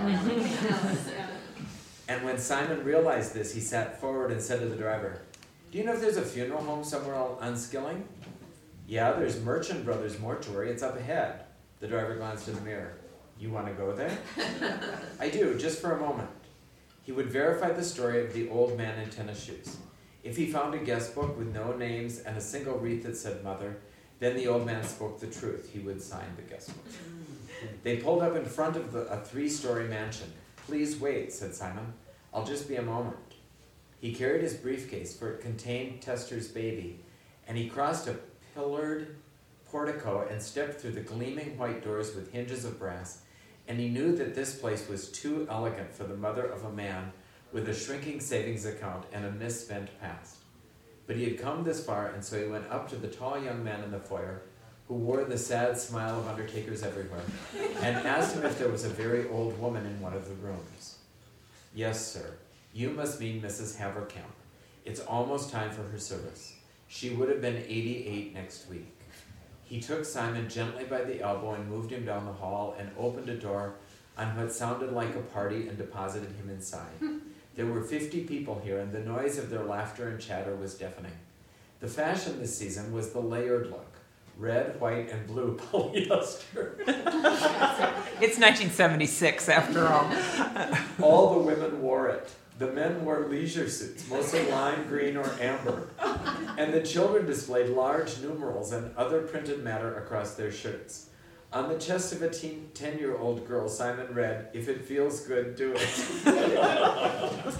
And when Simon realized this, he sat forward and said to the driver, do you know if there's a funeral home somewhere on Skilling? Yeah, there's Merchant Brothers Mortuary. It's up ahead. The driver glanced in the mirror. You want to go there? I do, just for a moment. He would verify the story of the old man in tennis shoes. If he found a guest book with no names and a single wreath that said mother, then the old man spoke the truth. He would sign the guest book. They pulled up in front of the, a three-story mansion. Please wait, said Simon. I'll just be a moment. He carried his briefcase, for it contained Tester's baby, and he crossed a pillared portico and stepped through the gleaming white doors with hinges of brass, and he knew that this place was too elegant for the mother of a man with a shrinking savings account and a misspent past. But he had come this far, and so he went up to the tall young man in the foyer, who wore the sad smile of undertakers everywhere, and asked him if there was a very old woman in one of the rooms. Yes, sir. You must mean Missus Haverkamp. It's almost time for her service. She would have been eighty-eight next week. He took Simon gently by the elbow and moved him down the hall and opened a door on what sounded like a party and deposited him inside. There were fifty people here, and the noise of their laughter and chatter was deafening. The fashion this season was the layered look, red, white, and blue polyester. It's nineteen seventy-six, after all. All the women wore it. The men wore leisure suits, mostly lime green or amber, and the children displayed large numerals and other printed matter across their shirts. On the chest of a teen, ten-year-old girl, Simon read, "If it feels good, do it."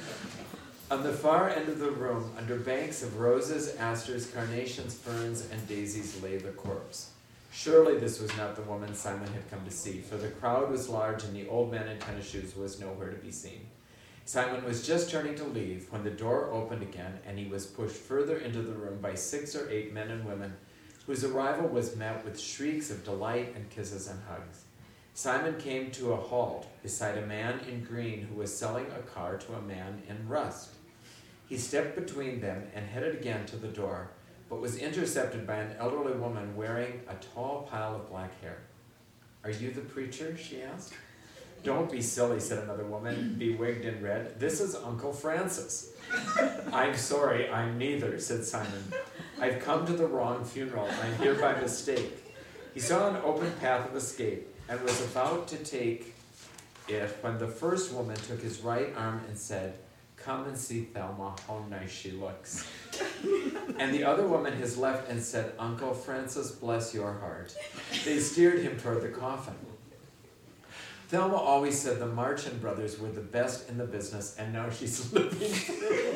On the far end of the room, under banks of roses, asters, carnations, ferns, and daisies, lay the corpse. Surely this was not the woman Simon had come to see, for the crowd was large and the old man in tennis shoes was nowhere to be seen. Simon was just turning to leave when the door opened again, and he was pushed further into the room by six or eight men and women, whose arrival was met with shrieks of delight and kisses and hugs. Simon came to a halt beside a man in green who was selling a car to a man in rust. He stepped between them and headed again to the door, but was intercepted by an elderly woman wearing a tall pile of black hair. "Are you the preacher?" she asked. Don't be silly, said another woman, bewigged in red. This is Uncle Francis. I'm sorry, I'm neither, said Simon. I've come to the wrong funeral. I'm here by mistake. He saw an open path of escape and was about to take it when the first woman took his right arm and said, come and see Thelma, how nice she looks. And the other woman his left and said, Uncle Francis, bless your heart. They steered him toward the coffin. Thelma always said the Marchand brothers were the best in the business, and now she's living through.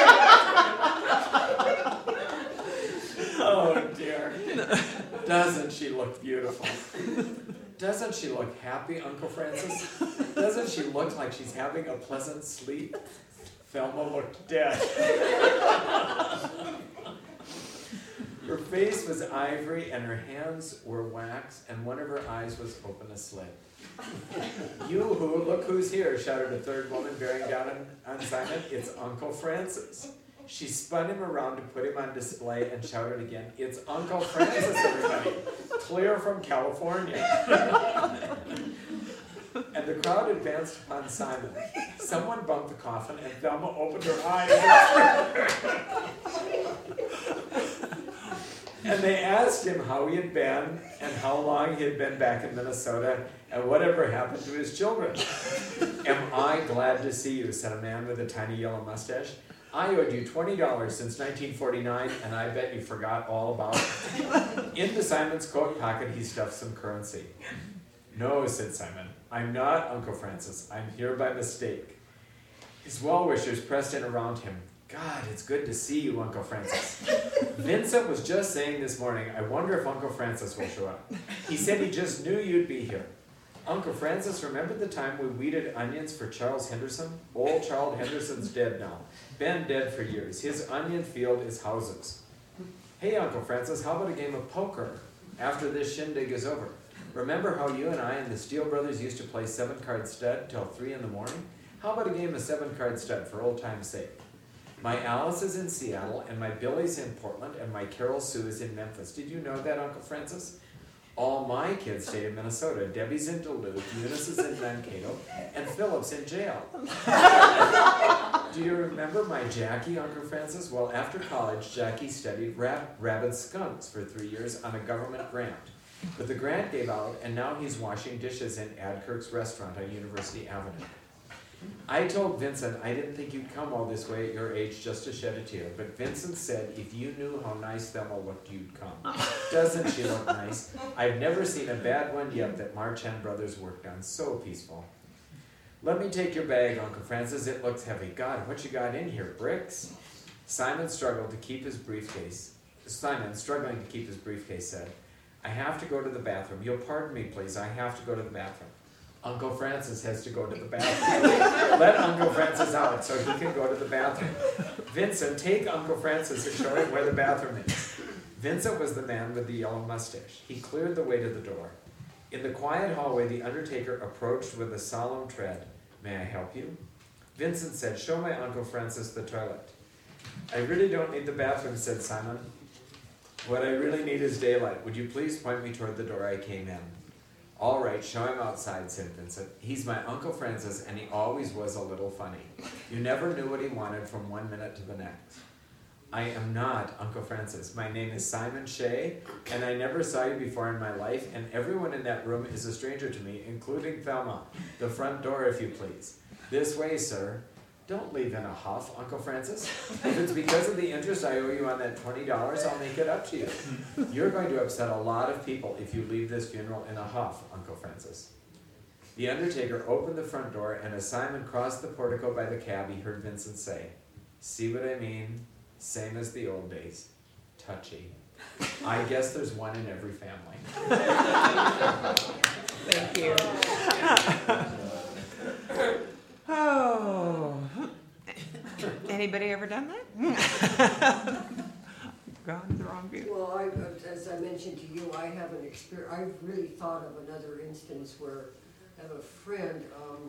Oh dear. Doesn't she look beautiful? Doesn't she look happy, Uncle Francis? Doesn't she look like she's having a pleasant sleep? Thelma looked dead. Her face was ivory, and her hands were wax, and one of her eyes was open a slit. Yoo-hoo, look who's here, shouted a third woman, bearing down on, on Simon. It's Uncle Francis. She spun him around to put him on display and shouted again, it's Uncle Francis, everybody, clear from California. And the crowd advanced upon Simon. Someone bumped the coffin, and Thelma opened her eyes. And they asked him how he had been and how long he had been back in Minnesota and whatever happened to his children. Am I glad to see you, said a man with a tiny yellow mustache. I owed you twenty dollars since nineteen forty-nine, and I bet you forgot all about it. Into Simon's coat pocket, he stuffed some currency. No, said Simon, I'm not Uncle Francis. I'm here by mistake. His well-wishers pressed in around him. God, it's good to see you, Uncle Francis. Vincent was just saying this morning, I wonder if Uncle Francis will show up. He said he just knew you'd be here. Uncle Francis, remember the time we weeded onions for Charles Henderson? Old Charles Henderson's dead now. Been dead for years. His onion field is houses. Hey, Uncle Francis, how about a game of poker after this shindig is over? Remember how you and I and the Steele brothers used to play seven-card stud till three in the morning? How about a game of seven-card stud for old time's sake? My Alice is in Seattle, and my Billy's in Portland, and my Carol Sue is in Memphis. Did you know that, Uncle Francis? All my kids stay in Minnesota. Debbie's in Duluth, Eunice is in Mankato, and Philip's in jail. Do you remember my Jackie, Uncle Francis? Well, after college, Jackie studied rab- rabid skunks for three years on a government grant. But the grant gave out, and now he's washing dishes in Adkirk's restaurant on University Avenue. I told Vincent I didn't think you'd come all this way at your age just to shed a tear, but Vincent said if you knew how nice Thelma looked, you'd come. Doesn't she look nice? I've never seen a bad one yet that Marchand Brothers worked on. So peaceful. Let me take your bag, Uncle Francis. It looks heavy. God, what you got in here? Bricks? Simon struggled to keep his briefcase. Simon, struggling to keep his briefcase, said, I have to go to the bathroom. You'll pardon me, please. I have to go to the bathroom. Uncle Francis has to go to the bathroom. Let Uncle Francis out so he can go to the bathroom. Vincent, take Uncle Francis and show him where the bathroom is. Vincent was the man with the yellow mustache. He cleared the way to the door. In the quiet hallway, the undertaker approached with a solemn tread. May I help you? Vincent said, show my Uncle Francis the toilet. I really don't need the bathroom, said Simon. What I really need is daylight. Would you please point me toward the door I came in? All right, show him outside, said Vincent. He's my Uncle Francis, and he always was a little funny. You never knew what he wanted from one minute to the next. I am not Uncle Francis. My name is Simon Shea, and I never saw you before in my life, and everyone in that room is a stranger to me, including Thelma. The front door, if you please. This way, sir. Don't leave in a huff, Uncle Francis. If it's because of the interest I owe you on that twenty dollars, I'll make it up to you. You're going to upset a lot of people if you leave this funeral in a huff, Uncle Francis. The undertaker opened the front door, and as Simon crossed the portico by the cab, he heard Vincent say, see what I mean? Same as the old days. Touchy. I guess there's one in every family. Thank you. Oh. Anybody ever done that? Gone the wrong view? Well, I, as I mentioned to you, I have an experience, I've really thought of another instance where I have a friend, um,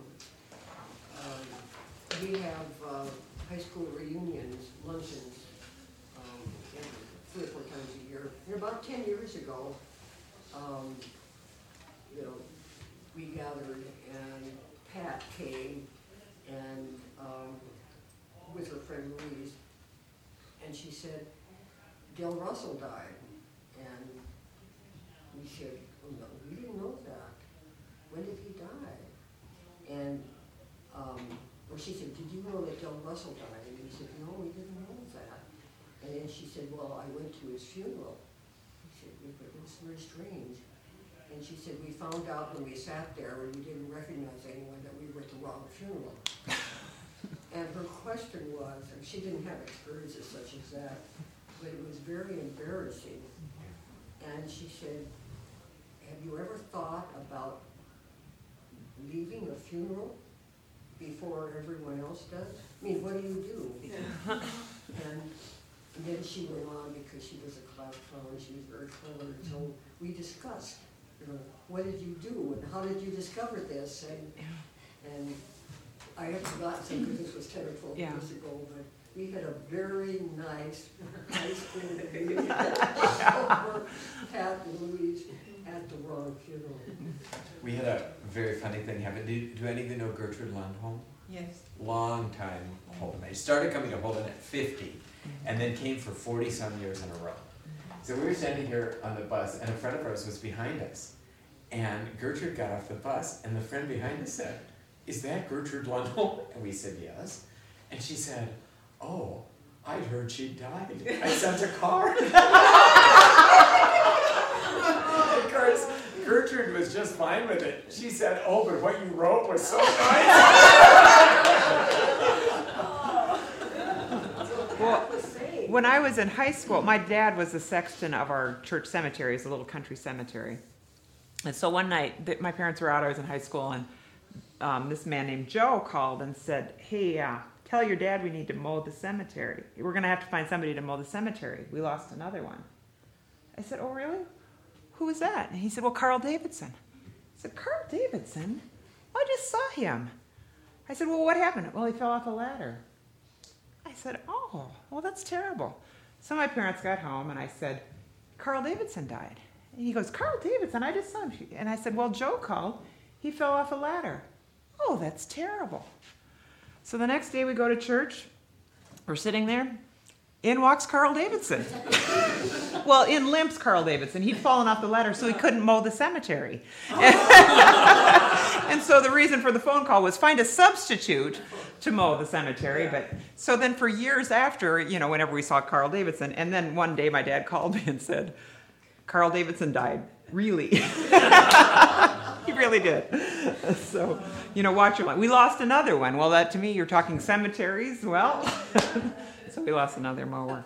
um, we have, uh, high school reunions, luncheons, um, three or four times a year. And about ten years ago, um, you know, we gathered and Pat came and, um, with her friend Louise, and she said, Del Russell died. And we said, oh, no, we didn't know that. When did he die? And, um, well, she said, did you know that Del Russell died? And we said, no, we didn't know that. And then she said, well, I went to his funeral. We said, but it was very strange. And she said, we found out when we sat there and we didn't recognize anyone that we were at the wrong funeral. And her question was, and she didn't have experiences such as that, but it was very embarrassing. And she said, have you ever thought about leaving a funeral before everyone else does? I mean, what do you do? Yeah. And then she went on, because she was a class clown, she was very clever, and so we discussed, you know, what did you do, and how did you discover this? And, and I have forgotten some, because this was ten or twelve Yeah. years ago, but we had a very nice high school reunion. Pat and Louise at the wrong funeral. We had a very funny thing happen. Do, do any of you know Gertrude Lundholm? Yes. Long time Holden. They started coming to Holden at fifty, and then came for forty some years in a row. So we were standing here on the bus, and a friend of ours was behind us. And Gertrude got off the bus, and the friend behind us said, is that Gertrude Lundholm? And we said, yes. And she said, oh, I'd heard she died. I sent a card. Of course, Gertrude was just fine with it. She said, oh, but what you wrote was so nice. Well, when I was in high school, my dad was the sexton of our church cemetery. It's a little country cemetery. And so one night, th- my parents were out, I was in high school, and um, this man named Joe called and said, hey, uh, tell your dad we need to mow the cemetery. We're going to have to find somebody to mow the cemetery. We lost another one. I said, oh, really? Who was that? And he said, well, Carl Davidson. I said, Carl Davidson? I just saw him. I said, well, what happened? Well, he fell off a ladder. I said, oh, well, that's terrible. So my parents got home, and I said, Carl Davidson died. And he goes, Carl Davidson, I just saw him. And I said, well, Joe called. He fell off a ladder. Oh, that's terrible. So the next day we go to church. We're sitting there. In walks Carl Davidson. Well, in limps Carl Davidson. He'd fallen off the ladder, so he couldn't mow the cemetery. And so the reason for the phone call was find a substitute to mow the cemetery. But so then for years after, you know, whenever we saw Carl Davidson, and then one day my dad called me and said, Carl Davidson died. Really? He really did. So, you know, watch your line. We lost another one. Well, that to me, you're talking cemeteries. Well, so we lost another mower.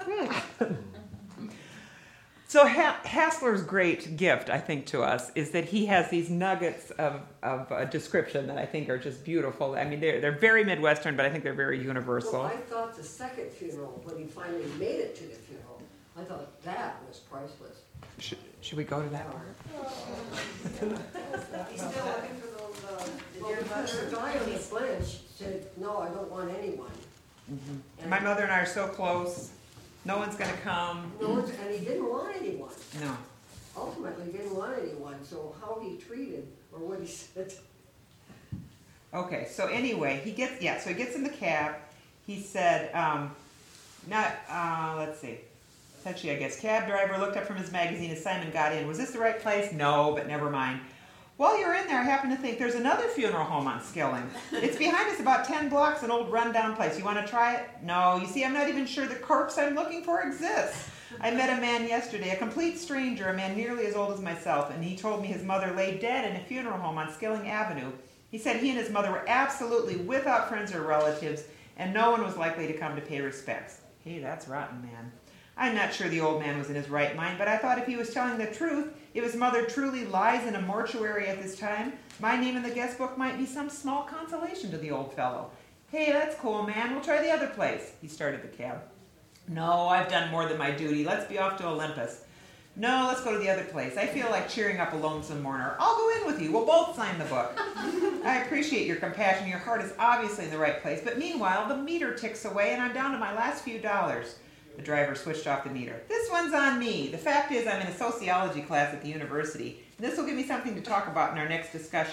So ha- Hassler's great gift, I think, to us is that he has these nuggets of, of uh, description that I think are just beautiful. I mean, they're, they're very Midwestern, but I think they're very universal. Well, I thought the second funeral, when he finally made it to the funeral, I thought that was priceless. Should, should we go to that part? He's still looking for those, uh, the Well, dear because the mother. guy on the bench said, no, I don't want anyone. Mm-hmm. My mother and I are so close. No one's going to come. No one's, and he didn't want anyone. No. Ultimately, he didn't want anyone, so how he treated, or what he said. Okay, so anyway, he gets, yeah, so he gets in the cab. He said, um, not, uh, let's see. Touchy, I guess. Cab driver looked up from his magazine as Simon got in. Was this the right place? No, but never mind. While you're in there, I happen to think there's another funeral home on Skilling. It's behind us about ten blocks, an old rundown place. You want to try it? No. You see, I'm not even sure the corpse I'm looking for exists. I met a man yesterday, a complete stranger, a man nearly as old as myself, and he told me his mother lay dead in a funeral home on Skilling Avenue. He said he and his mother were absolutely without friends or relatives, and no one was likely to come to pay respects. Hey, that's rotten, man. I'm not sure the old man was in his right mind, but I thought if he was telling the truth, if his mother truly lies in a mortuary at this time, my name in the guest book might be some small consolation to the old fellow. Hey, that's cool, man. We'll try the other place. He started the cab. No, I've done more than my duty. Let's be off to Olympus. No, let's go to the other place. I feel like cheering up a lonesome mourner. I'll go in with you. We'll both sign the book. I appreciate your compassion. Your heart is obviously in the right place. But meanwhile, the meter ticks away, and I'm down to my last few dollars. The driver switched off the meter. This one's on me. The fact is I'm in a sociology class at the university, and this will give me something to talk about in our next discussion.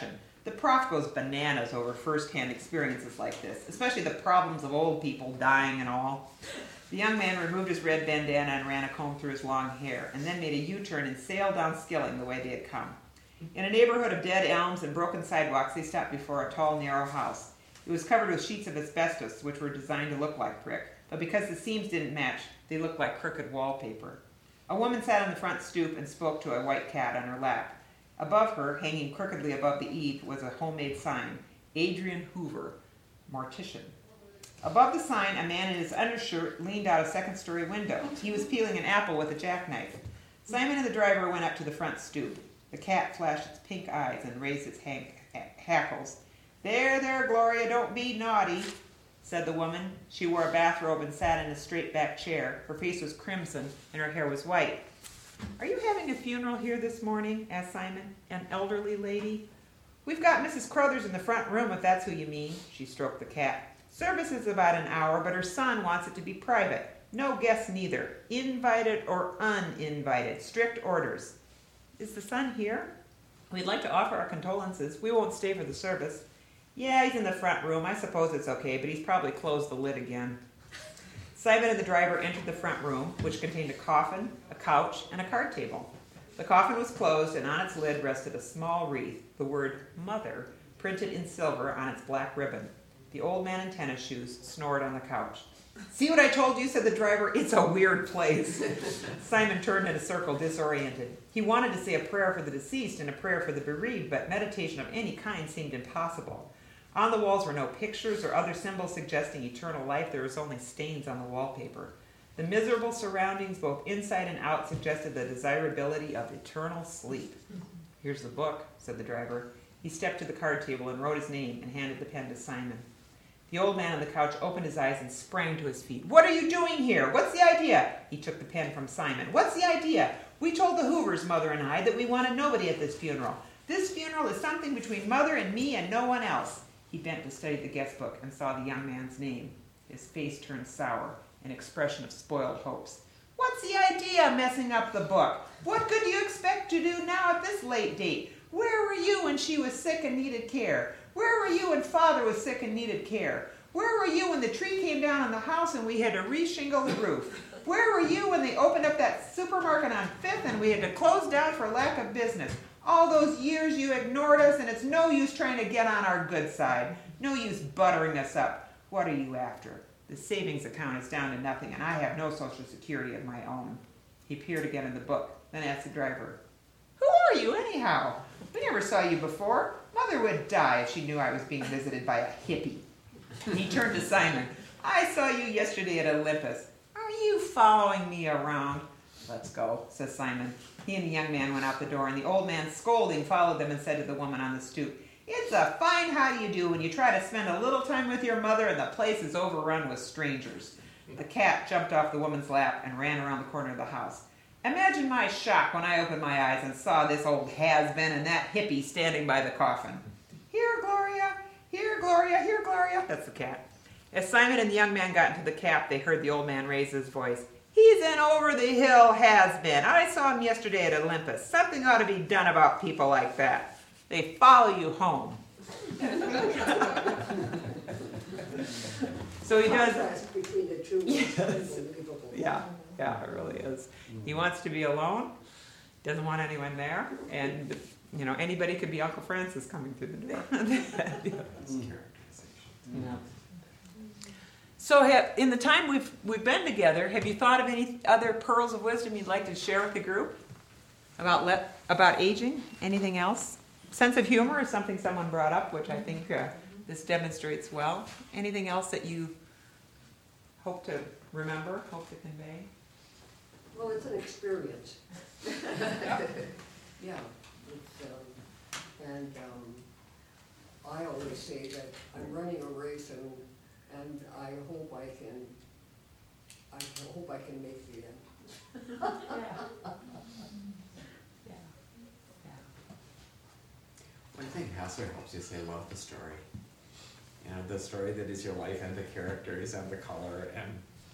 The prof goes bananas over first-hand experiences like this, especially the problems of old people dying and all. The young man removed his red bandana and ran a comb through his long hair, and then made a U-turn and sailed down Skilling the way they had come. In a neighborhood of dead elms and broken sidewalks, they stopped before a tall, narrow house. It was covered with sheets of asbestos, which were designed to look like brick, but because the seams didn't match, they looked like crooked wallpaper. A woman sat on the front stoop and spoke to a white cat on her lap. Above her, hanging crookedly above the eave, was a homemade sign, Adrian Hoover, mortician. Above the sign, a man in his undershirt leaned out a second-story window. He was peeling an apple with a jackknife. Simon and the driver went up to the front stoop. The cat flashed its pink eyes and raised its hank- hackles. "There, there, Gloria, don't be naughty," said the woman. She wore a bathrobe and sat in a straight-back chair. Her face was crimson and her hair was white. "Are you having a funeral here this morning?" asked Simon. "An elderly lady?" "We've got Missus Crothers in the front room, if that's who you mean." She stroked the cat. "Service is about an hour, but her son wants it to be private. No guests neither. Invited or uninvited. Strict orders." "Is the son here?" "We'd like to offer our condolences. We won't stay for the service." "Yeah, he's in the front room. I suppose it's okay, but he's probably closed the lid again." Simon and the driver entered the front room, which contained a coffin, a couch, and a card table. The coffin was closed, and on its lid rested a small wreath, the word "Mother" printed in silver on its black ribbon. The old man in tennis shoes snored on the couch. "See what I told you?" said the driver. "It's a weird place." Simon turned in a circle, disoriented. He wanted to say a prayer for the deceased and a prayer for the bereaved, but meditation of any kind seemed impossible. On the walls were no pictures or other symbols suggesting eternal life. There was only stains on the wallpaper. The miserable surroundings, both inside and out, suggested the desirability of eternal sleep. "Here's the book," said the driver. He stepped to the card table and wrote his name and handed the pen to Simon. The old man on the couch opened his eyes and sprang to his feet. "What are you doing here? What's the idea?" He took the pen from Simon. "What's the idea? We told the Hoovers, Mother and I, that we wanted nobody at this funeral. This funeral is something between Mother and me and no one else." He bent to study the guest book and saw the young man's name. His face turned sour, an expression of spoiled hopes. "What's the idea, messing up the book? What could you expect to do now at this late date? Where were you when she was sick and needed care? Where were you when Father was sick and needed care? Where were you when the tree came down on the house and we had to re-shingle the roof? Where were you when they opened up that supermarket on Fifth and we had to close down for lack of business? All those years you ignored us, and it's no use trying to get on our good side. No use buttering us up. What are you after? The savings account is down to nothing, and I have no Social Security of my own." He peered again in the book, then asked the driver, "Who are you, anyhow? We never saw you before. Mother would die if she knew I was being visited by a hippie." He turned to Simon. "I saw you yesterday at Olympus. Are you following me around?" "Let's go," says Simon. He and the young man went out the door, and the old man, scolding, followed them and said to the woman on the stoop, "It's a fine how do you do when you try to spend a little time with your mother and the place is overrun with strangers." The cat jumped off the woman's lap and ran around the corner of the house. Imagine my shock when I opened my eyes and saw this old has-been and that hippie standing by the coffin. "Here, Gloria! Here, Gloria! Here, Gloria!" That's the cat. As Simon and the young man got into the cab, they heard the old man raise his voice. "He's an over-the-hill has-been. I saw him yesterday at Olympus. Something ought to be done about people like that. They follow you home." So he does. Contrast between the two is unbelievable. Yeah, yeah, it really is. He wants to be alone, doesn't want anyone there, and you know anybody could be Uncle Francis coming through the door. Yeah. So, have, in the time we've we've been together, have you thought of any other pearls of wisdom you'd like to share with the group about le- about aging? Anything else? Sense of humor is something someone brought up, which I think uh, this demonstrates well. Anything else that you hope to remember, hope to convey? Well, it's an experience. Yeah, it's, um, and um, I always say that I'm running a race, and and I hope I can. I hope I can make the end. Yeah. Yeah. One thing Hassler helps you say, love the story. You know, the story that is your life and the characters and the color, and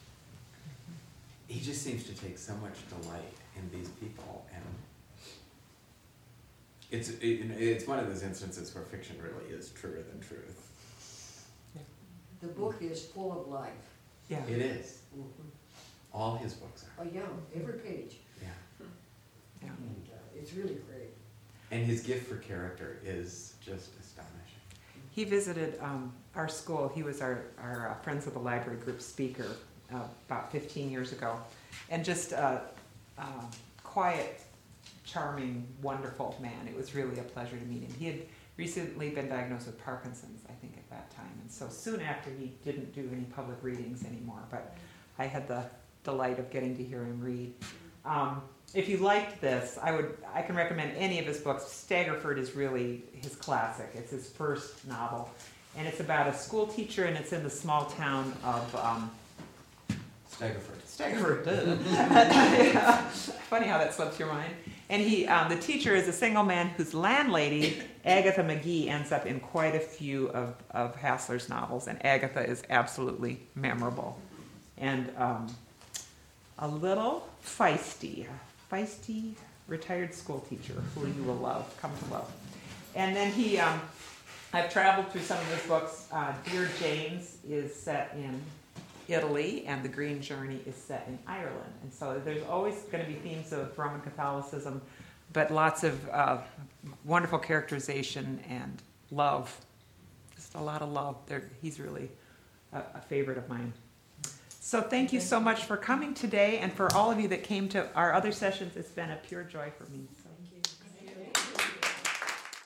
he just seems to take so much delight in these people, and It's, it, it's one of those instances where fiction really is truer than truth. The book is full of life. Yeah. It is. Mhm. All his books are. Oh, yeah, every page. Yeah. Yeah. And uh, it's really great. And his gift for character is just astonishing. He visited um, our school. He was our, our uh, Friends of the Library group speaker uh, about fifteen years ago. And just a uh, uh, quiet, charming, wonderful man. It was really a pleasure to meet him. He had recently been diagnosed with Parkinson's, I think, at that time. And so soon after, he didn't do any public readings anymore. But I had the delight of getting to hear him read. Um, if you liked this, I would I can recommend any of his books. Staggerford is really his classic. It's his first novel. And it's about a school teacher, and it's in the small town of um, Staggerford. Staggerford. Yeah. Funny how that slips your mind. And he, um, the teacher is a single man whose landlady, Agatha McGee, ends up in quite a few of, of Hassler's novels. And Agatha is absolutely memorable. And um, a little feisty, a feisty retired school teacher who you will love, come to love. And then he, um, I've traveled through some of his books. Uh, Dear James is set in Italy, and The Green Journey is set in Ireland. And so there's always going to be themes of Roman Catholicism, but lots of uh, wonderful characterization and love. Just a lot of love. There, he's really a, a favorite of mine. So thank you so much for coming today, and for all of you that came to our other sessions. It's been a pure joy for me.